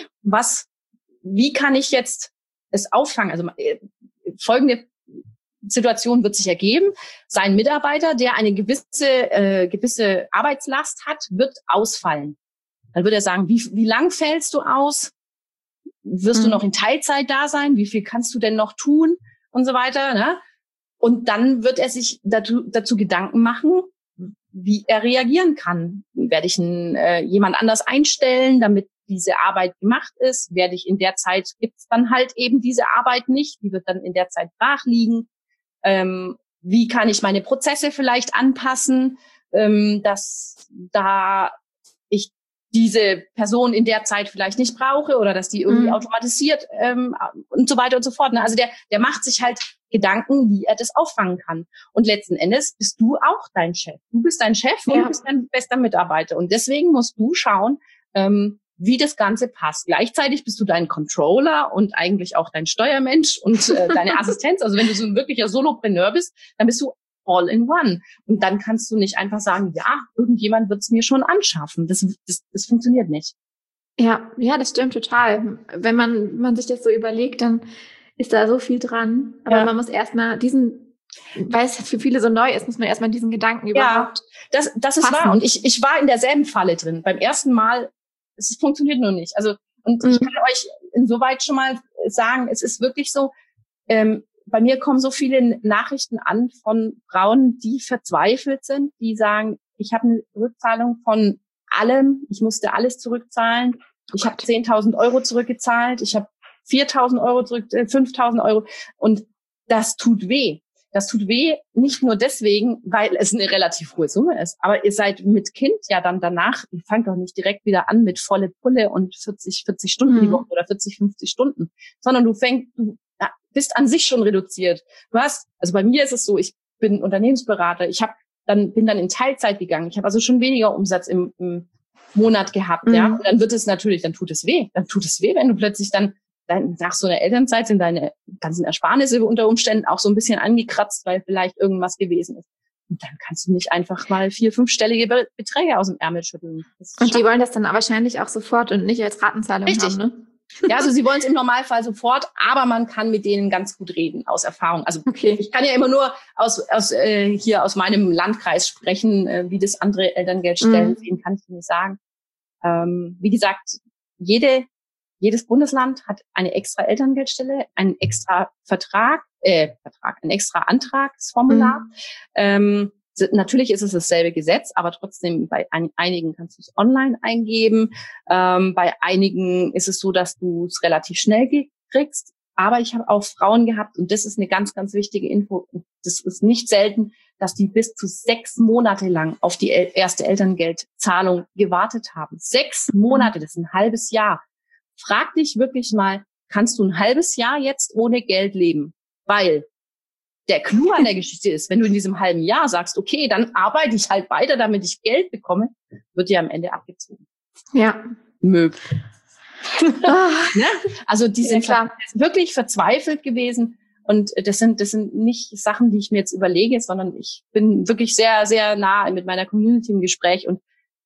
wie kann ich jetzt es auffangen? Also folgende Situation wird sich ergeben. Sein Mitarbeiter, der eine gewisse Arbeitslast hat, wird ausfallen. Dann wird er sagen, wie lang fällst du aus? Wirst du noch in Teilzeit da sein? Wie viel kannst du denn noch tun? Und so weiter, ne? Und dann wird er sich dazu Gedanken machen, wie er reagieren kann. Werde ich jemand anders einstellen, damit diese Arbeit gemacht ist? Werde ich in der Zeit, gibt's dann halt eben diese Arbeit nicht, die wird dann in der Zeit brach liegen. Wie kann ich meine Prozesse vielleicht anpassen, dass da ich diese Person in der Zeit vielleicht nicht brauche oder dass die irgendwie automatisiert und so weiter und so fort. Also der macht sich halt Gedanken, wie er das auffangen kann. Und letzten Endes bist du auch dein Chef. Du bist dein Chef und du bist dein bester Mitarbeiter. Und deswegen musst du schauen, wie das Ganze passt. Gleichzeitig bist du dein Controller und eigentlich auch dein Steuermensch und deine Assistenz. Also wenn du so ein wirklicher Solopreneur bist, dann bist du all in one. Und dann kannst du nicht einfach sagen, ja, irgendjemand wird es mir schon anschaffen. Das funktioniert nicht. Ja, das stimmt total. Wenn man sich das so überlegt, dann ist da so viel dran. Aber man muss erstmal weil es für viele so neu ist, muss man erstmal diesen Gedanken überhaupt das ist wahr. Und ich war in derselben Falle drin. Beim ersten Mal, es funktioniert nur nicht. Also, und ich kann euch insoweit schon mal sagen, es ist wirklich so, bei mir kommen so viele Nachrichten an von Frauen, die verzweifelt sind, die sagen, ich habe eine Rückzahlung von allem, ich musste alles zurückzahlen, ich habe 10.000 Euro zurückgezahlt, ich habe 4.000 Euro 5.000 Euro und das tut weh. Das tut weh, nicht nur deswegen, weil es eine relativ hohe Summe ist, aber ihr seid mit Kind ja dann danach, ihr fangt doch nicht direkt wieder an mit volle Pulle und 40 Stunden die Woche oder 40, 50 Stunden, sondern du bist an sich schon reduziert. Also bei mir ist es so, ich bin Unternehmensberater, bin dann in Teilzeit gegangen, ich habe also schon weniger Umsatz im Monat gehabt, und dann tut es weh. Dann tut es weh, wenn du plötzlich dann nach so einer Elternzeit sind deine ganzen Ersparnisse unter Umständen auch so ein bisschen angekratzt, weil vielleicht irgendwas gewesen ist. Und dann kannst du nicht einfach mal 4-, 5-stellige Beträge aus dem Ärmel schütteln. Und die wollen das dann wahrscheinlich auch sofort und nicht als Ratenzahlung haben, ne? Ja, also sie wollen es im Normalfall sofort, aber man kann mit denen ganz gut reden, aus Erfahrung. Also ich kann ja immer nur hier aus meinem Landkreis sprechen, wie das andere Elterngeldstellen sehen, kann ich dir nicht sagen. Wie gesagt, jedes Bundesland hat eine extra Elterngeldstelle, einen extra ein extra Antragsformular. Natürlich ist es dasselbe Gesetz, aber trotzdem bei einigen kannst du es online eingeben. Bei einigen ist es so, dass du es relativ schnell kriegst. Aber ich habe auch Frauen gehabt, und das ist eine ganz, ganz wichtige Info. Das ist nicht selten, dass die bis zu 6 Monate lang auf die erste Elterngeldzahlung gewartet haben. 6 Monate, das ist ein halbes Jahr. Frag dich wirklich mal, kannst du ein halbes Jahr jetzt ohne Geld leben? Weil der Clou an der Geschichte ist, wenn du in diesem halben Jahr sagst, okay, dann arbeite ich halt weiter, damit ich Geld bekomme, wird dir am Ende abgezogen. Ja. Ne? Also die sind wirklich verzweifelt gewesen. Und das sind nicht Sachen, die ich mir jetzt überlege, sondern ich bin wirklich sehr, sehr nah mit meiner Community im Gespräch, und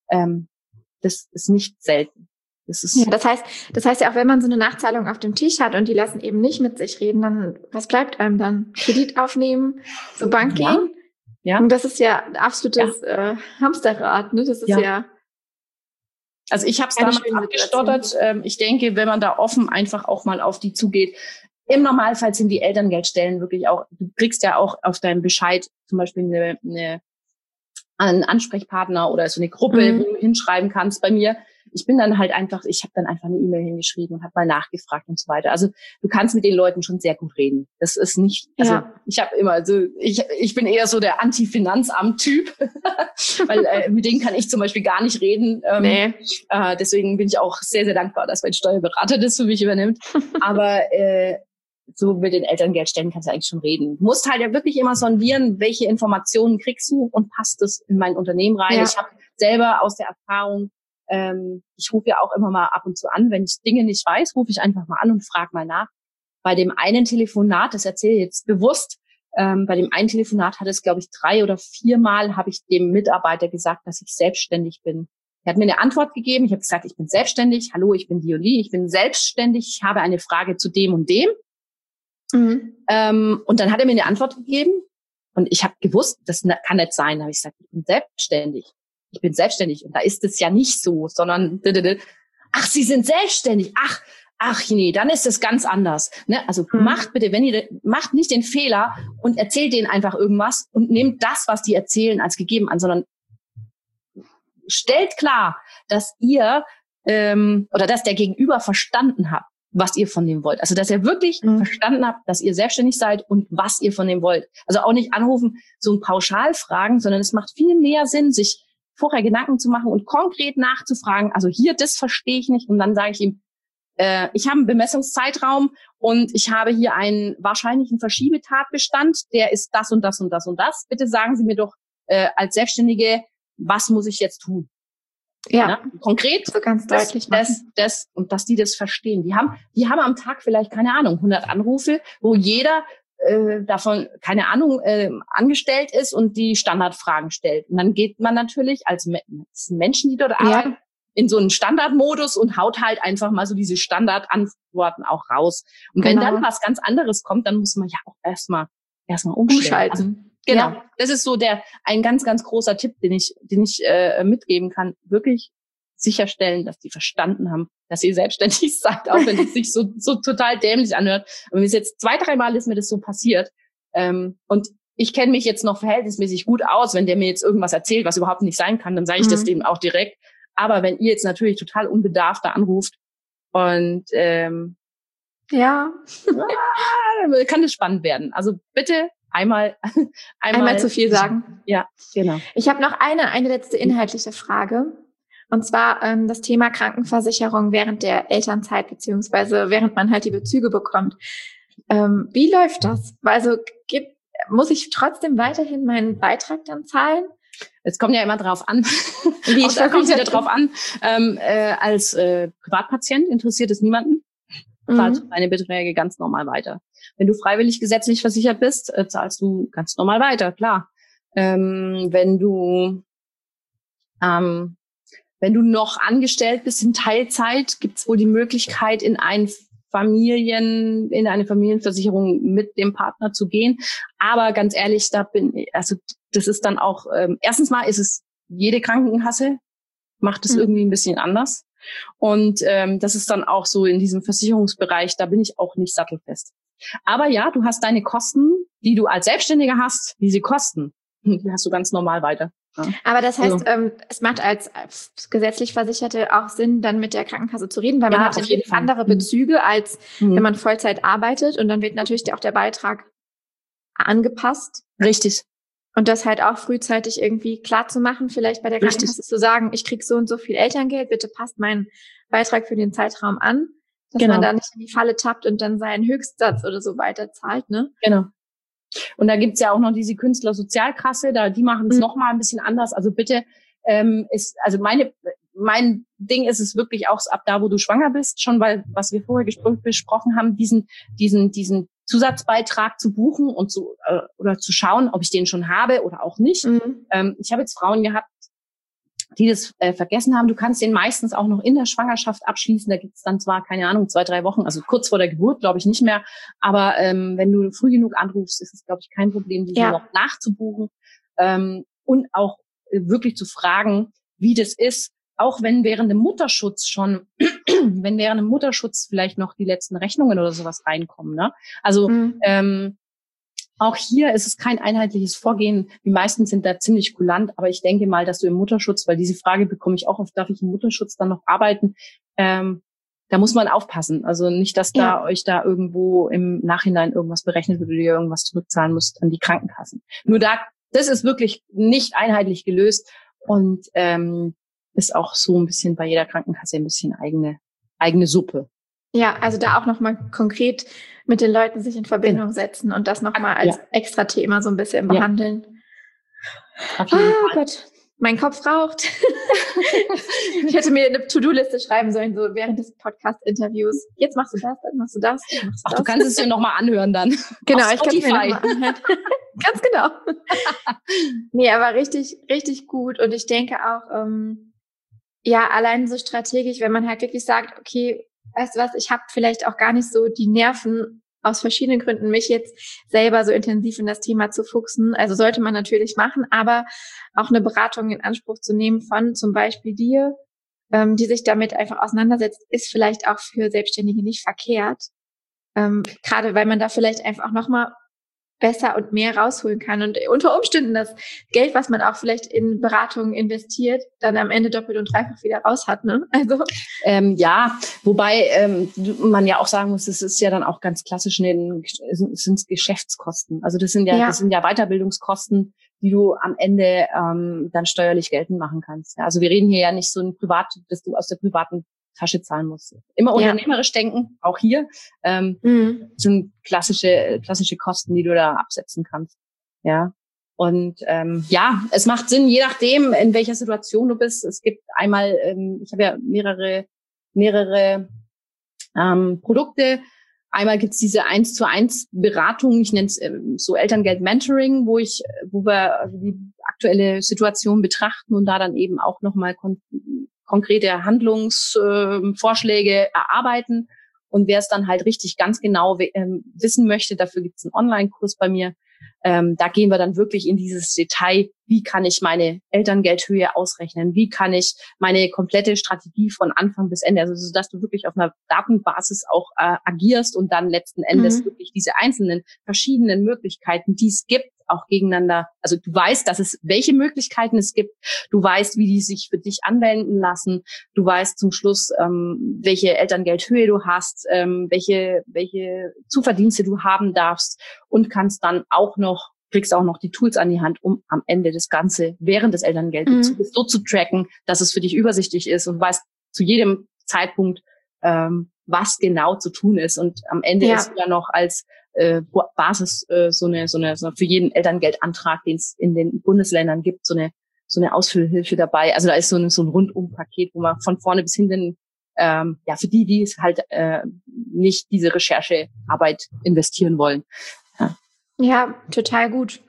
das ist nicht selten. Das heißt ja auch, wenn man so eine Nachzahlung auf dem Tisch hat und die lassen eben nicht mit sich reden, dann was bleibt einem dann? Kredit aufnehmen, zur Bank gehen? Ja. Und das ist ja ein absolutes Hamsterrad, ne? Das ist ja. Also ich habe es damals abgestottert. Ich denke, wenn man da offen einfach auch mal auf die zugeht. Im Normalfall sind die Elterngeldstellen wirklich auch, du kriegst ja auch auf deinem Bescheid zum Beispiel einen Ansprechpartner oder so eine Gruppe, wo du hinschreiben kannst. Bei mir, ich habe dann einfach eine E-Mail hingeschrieben und habe mal nachgefragt und so weiter. Also du kannst mit den Leuten schon sehr gut reden. Das ist nicht, ich habe immer ich bin eher so der Anti-Finanzamt-Typ, weil mit denen kann ich zum Beispiel gar nicht reden. Deswegen bin ich auch sehr, sehr dankbar, dass mein Steuerberater das für mich übernimmt. Aber so mit den Elterngeldstellen kannst du eigentlich schon reden. Du musst halt ja wirklich immer sondieren, welche Informationen kriegst du und passt das in mein Unternehmen rein. Ja. Ich habe selber aus der Erfahrung, ich rufe ja auch immer mal ab und zu an, wenn ich Dinge nicht weiß, rufe ich einfach mal an und frage mal nach. Bei dem einen Telefonat, das erzähle ich jetzt bewusst, bei dem einen Telefonat hat es, glaube ich, 3 oder 4 Mal habe ich dem Mitarbeiter gesagt, dass ich selbstständig bin. Er hat mir eine Antwort gegeben. Ich habe gesagt, ich bin selbstständig. Hallo, ich bin die und die. Ich bin selbstständig. Ich habe eine Frage zu dem und dem. Und dann hat er mir eine Antwort gegeben und ich habe gewusst, das kann nicht sein. Da habe ich gesagt, ich bin selbstständig und da ist es ja nicht so, sondern ach, Sie sind selbstständig, ach nee, dann ist es ganz anders. Ne? Also macht bitte, macht nicht den Fehler und erzählt denen einfach irgendwas und nehmt das, was die erzählen, als gegeben an, sondern stellt klar, dass ihr oder dass der Gegenüber verstanden hat, was ihr von dem wollt. Also, dass ihr wirklich verstanden habt, dass ihr selbstständig seid und was ihr von dem wollt. Also auch nicht anrufen, so ein Pauschalfragen, sondern es macht viel mehr Sinn, sich vorher Gedanken zu machen und konkret nachzufragen. Also hier, das verstehe ich nicht. Und dann sage ich ihm, ich habe einen Bemessungszeitraum und ich habe hier einen wahrscheinlichen Verschiebetatbestand, der ist das und das und das und das. Bitte sagen Sie mir doch als Selbstständige, was muss ich jetzt tun? Ja, konkret, so ganz deutlich das und dass die das verstehen. Die haben am Tag vielleicht, keine Ahnung, 100 Anrufe, wo jeder davon, keine Ahnung, angestellt ist und die Standardfragen stellt. Und dann geht man natürlich als Menschen, die dort arbeiten, in so einen Standardmodus und haut halt einfach mal so diese Standardantworten auch raus. Und wenn dann was ganz anderes kommt, dann muss man ja auch erstmal umstellen. Also, genau, das ist so ein ganz, ganz großer Tipp, den ich mitgeben kann. Wirklich sicherstellen, dass die verstanden haben, dass ihr selbstständig seid, auch wenn es sich so total dämlich anhört. Aber mir ist jetzt 2, 3 Mal ist mir das so passiert. Und ich kenne mich jetzt noch verhältnismäßig gut aus. Wenn der mir jetzt irgendwas erzählt, was überhaupt nicht sein kann, dann sage ich das dem auch direkt. Aber wenn ihr jetzt natürlich total unbedarft da anruft und kann das spannend werden. Also bitte einmal zu viel sagen. Ja, genau. Ich habe noch eine letzte inhaltliche Frage. Und zwar das Thema Krankenversicherung während der Elternzeit, beziehungsweise während man halt die Bezüge bekommt. Wie läuft das? Also muss ich trotzdem weiterhin meinen Beitrag dann zahlen? Es kommt ja immer drauf an. Da kommt es wieder drauf an. Als Privatpatient interessiert es niemanden. Zahlst du deine Beträge ganz normal weiter. Wenn du freiwillig gesetzlich versichert bist, zahlst du ganz normal weiter, klar. Wenn du Wenn du noch angestellt bist in Teilzeit, gibt es wohl die Möglichkeit, in eine Familienversicherung mit dem Partner zu gehen. Aber ganz ehrlich, das ist dann auch, erstens mal ist es jede Krankenkasse macht es irgendwie ein bisschen anders. Und das ist dann auch so in diesem Versicherungsbereich, da bin ich auch nicht sattelfest. Aber ja, du hast deine Kosten, die du als Selbstständiger hast, diese Kosten, die hast du ganz normal weiter. Ja. Aber das heißt, es macht als gesetzlich Versicherte auch Sinn, dann mit der Krankenkasse zu reden, weil man hat natürlich andere Bezüge, als wenn man Vollzeit arbeitet. Und dann wird natürlich auch der Beitrag angepasst. Richtig. Und das halt auch frühzeitig irgendwie klar zu machen, vielleicht bei der Krankenkasse zu sagen, ich krieg so und so viel Elterngeld, bitte passt meinen Beitrag für den Zeitraum an, dass man da nicht in die Falle tappt und dann seinen Höchstsatz oder so weiter zahlt, ne? Genau. Und da gibt's ja auch noch diese Künstlersozialkasse, die machen es noch mal ein bisschen anders. Also bitte, mein Ding ist es wirklich auch ab da, wo du schwanger bist, schon weil, was wir vorher besprochen haben, diesen Zusatzbeitrag zu buchen und oder zu schauen, ob ich den schon habe oder auch nicht. Ich habe jetzt Frauen gehabt, die das vergessen haben. Du kannst den meistens auch noch in der Schwangerschaft abschließen. Da gibt's dann zwar, keine Ahnung, 2-3 Wochen, also kurz vor der Geburt, glaube ich, nicht mehr. Aber wenn du früh genug anrufst, ist es, glaube ich, kein Problem, diese noch nachzubuchen. Und auch wirklich zu fragen, wie das ist, auch wenn während dem Mutterschutz vielleicht noch die letzten Rechnungen oder sowas reinkommen, ne? Also, auch hier ist es kein einheitliches Vorgehen. Die meisten sind da ziemlich kulant, aber ich denke mal, dass du im Mutterschutz, weil diese Frage bekomme ich auch oft, darf ich im Mutterschutz dann noch arbeiten? Da muss man aufpassen. Also nicht, dass euch da irgendwo im Nachhinein irgendwas berechnet wird oder ihr irgendwas zurückzahlen müsst an die Krankenkassen. Nur das ist wirklich nicht einheitlich gelöst und ist auch so ein bisschen bei jeder Krankenkasse ein bisschen eigene Suppe. Ja, also da auch nochmal konkret mit den Leuten sich in Verbindung setzen und das nochmal als extra Thema so ein bisschen behandeln. Auf jeden Fall. Gott, mein Kopf raucht. Ich hätte mir eine To-Do-Liste schreiben sollen, so während des Podcast-Interviews. Jetzt machst du das, dann machst du das. Du kannst es dir nochmal anhören dann. Genau, ich kann es mir nochmal anhören. Ganz genau. Nee, aber richtig, richtig gut. Und ich denke auch, allein so strategisch, wenn man halt wirklich sagt, okay, weißt du was, ich habe vielleicht auch gar nicht so die Nerven aus verschiedenen Gründen, mich jetzt selber so intensiv in das Thema zu fuchsen. Also sollte man natürlich machen, aber auch eine Beratung in Anspruch zu nehmen von zum Beispiel dir, die sich damit einfach auseinandersetzt, ist vielleicht auch für Selbstständige nicht verkehrt. Gerade weil man da vielleicht einfach auch nochmal besser und mehr rausholen kann und unter Umständen das Geld, was man auch vielleicht in Beratungen investiert, dann am Ende doppelt und dreifach wieder raus hat, ne? Also wobei man ja auch sagen muss, es ist ja dann auch ganz klassisch, sind Geschäftskosten. Also das sind ja Weiterbildungskosten, die du am Ende dann steuerlich geltend machen kannst. Ja, also wir reden hier ja nicht so dass du aus der privaten Tasche zahlen musst. Immer unternehmerisch denken, auch hier, sind klassische Kosten, die du da absetzen kannst. Ja. Und es macht Sinn, je nachdem, in welcher Situation du bist. Es gibt einmal, ich habe ja mehrere Produkte. Einmal gibt's diese 1:1 Beratung, ich nenne es so Elterngeld-Mentoring, wo wir die aktuelle Situation betrachten und da dann eben auch nochmal konkrete Handlungsvorschläge erarbeiten. Und wer es dann halt richtig ganz genau wissen möchte, dafür gibt es einen Online-Kurs bei mir. Da gehen wir dann wirklich in dieses Detail, wie kann ich meine Elterngeldhöhe ausrechnen, wie kann ich meine komplette Strategie von Anfang bis Ende, also so dass du wirklich auf einer Datenbasis auch agierst und dann letzten Endes wirklich diese einzelnen verschiedenen Möglichkeiten, die es gibt, auch gegeneinander, also du weißt, welche Möglichkeiten es gibt, du weißt, wie die sich für dich anwenden lassen, du weißt zum Schluss, welche Elterngeldhöhe du hast, welche Zuverdienste du haben darfst und kriegst auch noch die Tools an die Hand, um am Ende das Ganze während des Elterngeldbezuges so zu tracken, dass es für dich übersichtlich ist und weißt zu jedem Zeitpunkt, was genau zu tun ist. Und am Ende ist ja noch als Basis so eine für jeden Elterngeldantrag, den es in den Bundesländern gibt, so eine Ausfüllhilfe dabei. Also da ist so ein Rundumpaket, wo man von vorne bis hinten für die es halt nicht diese Recherchearbeit investieren wollen. Ja, total gut.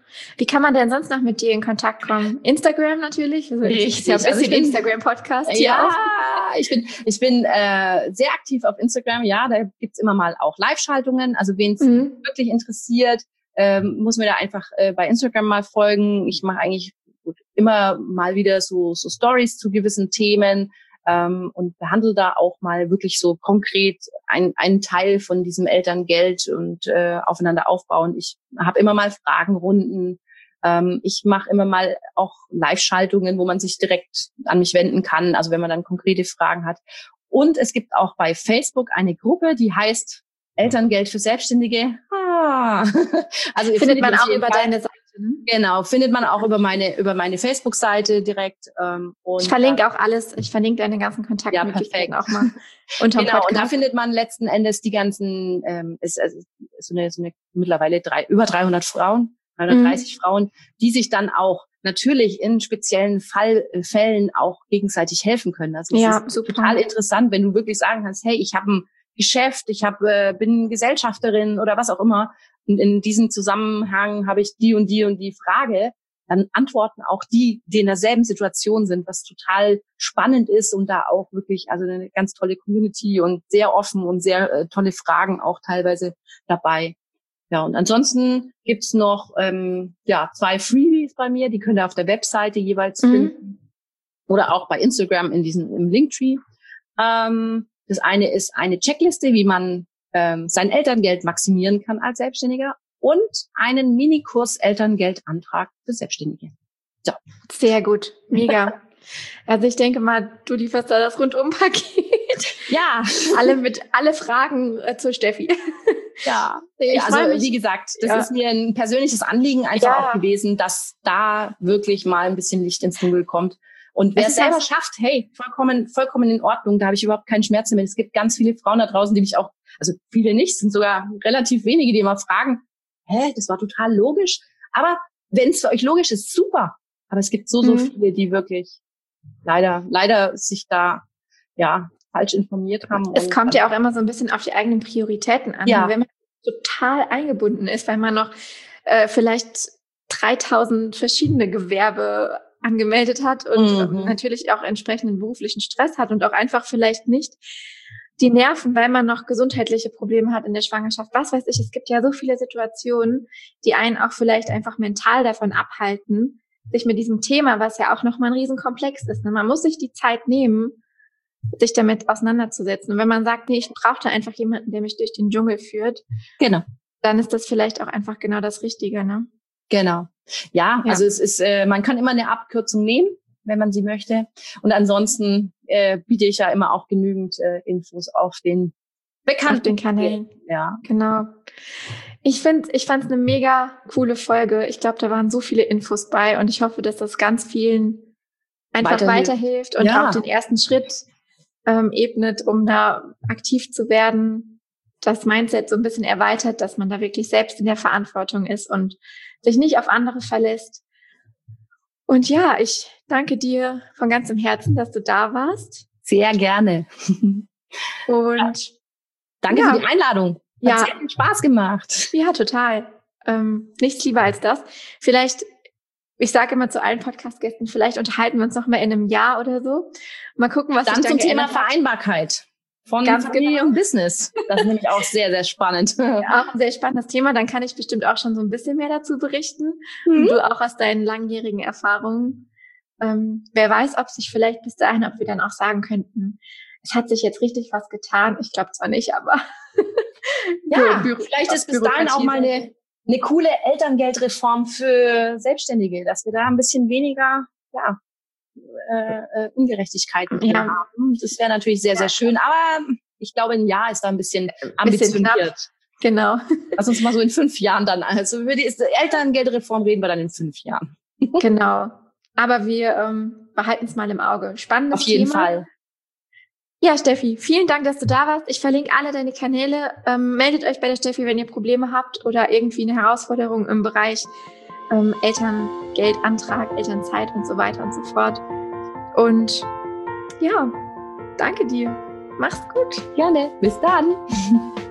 Wie kann man denn sonst noch mit dir in Kontakt kommen? Instagram natürlich. Also Richtig. Ja, ein bisschen Instagram-Podcast. Ja, ich bin sehr aktiv auf Instagram. Ja, da gibt's immer mal auch Live-Schaltungen. Also wen es wirklich interessiert, muss mir da einfach bei Instagram mal folgen. Ich mache eigentlich immer mal wieder so Stories zu gewissen Themen. Und behandle da auch mal wirklich so konkret einen Teil von diesem Elterngeld und aufeinander aufbauen. Ich habe immer mal Fragenrunden. Ich mache immer mal auch Live-Schaltungen, wo man sich direkt an mich wenden kann, also wenn man dann konkrete Fragen hat. Und es gibt auch bei Facebook eine Gruppe, die heißt Elterngeld für Selbstständige. Also findet man auch über deine Seite. Genau, findet man auch über meine Facebook-Seite direkt. Und ich verlinke auch alles. Ich verlinke deine ganzen Kontaktmöglichkeiten auch mal unter dem Podcast. Und da findet man letzten Endes die ganzen, ist so eine mittlerweile über 300 Frauen, 330 Frauen, die sich dann auch natürlich in speziellen Fällen auch gegenseitig helfen können. Also es ist super. Total interessant, wenn du wirklich sagen kannst, hey, ich habe ein Geschäft, bin Gesellschafterin oder was auch immer. Und in diesem Zusammenhang habe ich die und die Frage, dann antworten auch die in derselben Situation sind, was total spannend ist und da auch wirklich, also eine ganz tolle Community und sehr offen und sehr tolle Fragen auch teilweise dabei. Ja, und ansonsten gibt's noch 2 Freebies bei mir, die könnt ihr auf der Webseite jeweils finden oder auch bei Instagram im Linktree. Das eine ist eine Checkliste, wie man sein Elterngeld maximieren kann als Selbstständiger und einen Minikurs Elterngeldantrag für Selbstständige. So. Sehr gut, mega. Also ich denke mal, du lieferst da das Rundumpaket. Ja. Alle Fragen zur Steffi. Ja, also wie gesagt, das ist mir ein persönliches Anliegen einfach auch gewesen, dass da wirklich mal ein bisschen Licht ins Dunkel kommt. Und wer es selber schafft, hey, vollkommen in Ordnung, da habe ich überhaupt keinen Schmerz damit. Es gibt ganz viele Frauen da draußen, die mich auch, also viele nicht, sind sogar relativ wenige, die immer fragen, das war total logisch. Aber wenn es für euch logisch ist, super. Aber es gibt so viele, die wirklich leider sich da, falsch informiert haben. Es kommt ja auch immer so ein bisschen auf die eigenen Prioritäten an. Ja. Wenn man total eingebunden ist, weil man noch vielleicht 3000 verschiedene Gewerbe angemeldet hat und natürlich auch entsprechenden beruflichen Stress hat und auch einfach vielleicht nicht die Nerven, weil man noch gesundheitliche Probleme hat in der Schwangerschaft. Was weiß ich, es gibt ja so viele Situationen, die einen auch vielleicht einfach mental davon abhalten, sich mit diesem Thema, was ja auch nochmal ein Riesenkomplex ist. Ne? Man muss sich die Zeit nehmen, sich damit auseinanderzusetzen. Und wenn man sagt, nee, ich brauche da einfach jemanden, der mich durch den Dschungel führt, genau, dann ist das vielleicht auch einfach genau das Richtige, ne? Genau. Ja, also es ist, man kann immer eine Abkürzung nehmen, wenn man sie möchte. Und ansonsten biete ich ja immer auch genügend Infos auf den bekannten Kanälen. Ja, genau. Ich fand's eine mega coole Folge. Ich glaube, da waren so viele Infos bei und ich hoffe, dass das ganz vielen einfach weiterhilft und auch den ersten Schritt ebnet, um da aktiv zu werden, das Mindset so ein bisschen erweitert, dass man da wirklich selbst in der Verantwortung ist und sich nicht auf andere verlässt. Und ja, ich danke dir von ganzem Herzen, dass du da warst. Sehr gerne. Und danke für die Einladung. Hat sehr viel Spaß gemacht. Ja, total. Nichts lieber als das. Vielleicht, ich sage immer zu allen Podcast-Gästen, vielleicht unterhalten wir uns noch mal in einem Jahr oder so. Mal gucken, was dann sich dann zum Thema Vereinbarkeit von Familie und Business. Das ist nämlich auch sehr, sehr spannend. Ja, auch ein sehr spannendes Thema. Dann kann ich bestimmt auch schon so ein bisschen mehr dazu berichten. Und du auch aus deinen langjährigen Erfahrungen. Wer weiß, ob sich vielleicht bis dahin, ob wir dann auch sagen könnten, es hat sich jetzt richtig was getan. Ich glaube zwar nicht, aber vielleicht ist bis dahin auch mal eine coole Elterngeldreform für Selbstständige, dass wir da ein bisschen weniger Ungerechtigkeiten haben. Das wäre natürlich sehr, sehr schön. Aber ich glaube, ein Jahr ist da ein bisschen ambitioniert. Genau. Lass uns mal so in 5 Jahren dann, also über die Elterngeldreform reden wir dann in 5 Jahren. Genau. Aber wir behalten es mal im Auge. Spannendes Thema. Auf jeden Fall. Ja, Steffi, vielen Dank, dass du da warst. Ich verlinke alle deine Kanäle. Meldet euch bei der Steffi, wenn ihr Probleme habt oder irgendwie eine Herausforderung im Bereich Elterngeldantrag, Elternzeit und so weiter und so fort. Und ja, danke dir. Mach's gut. Gerne. Bis dann.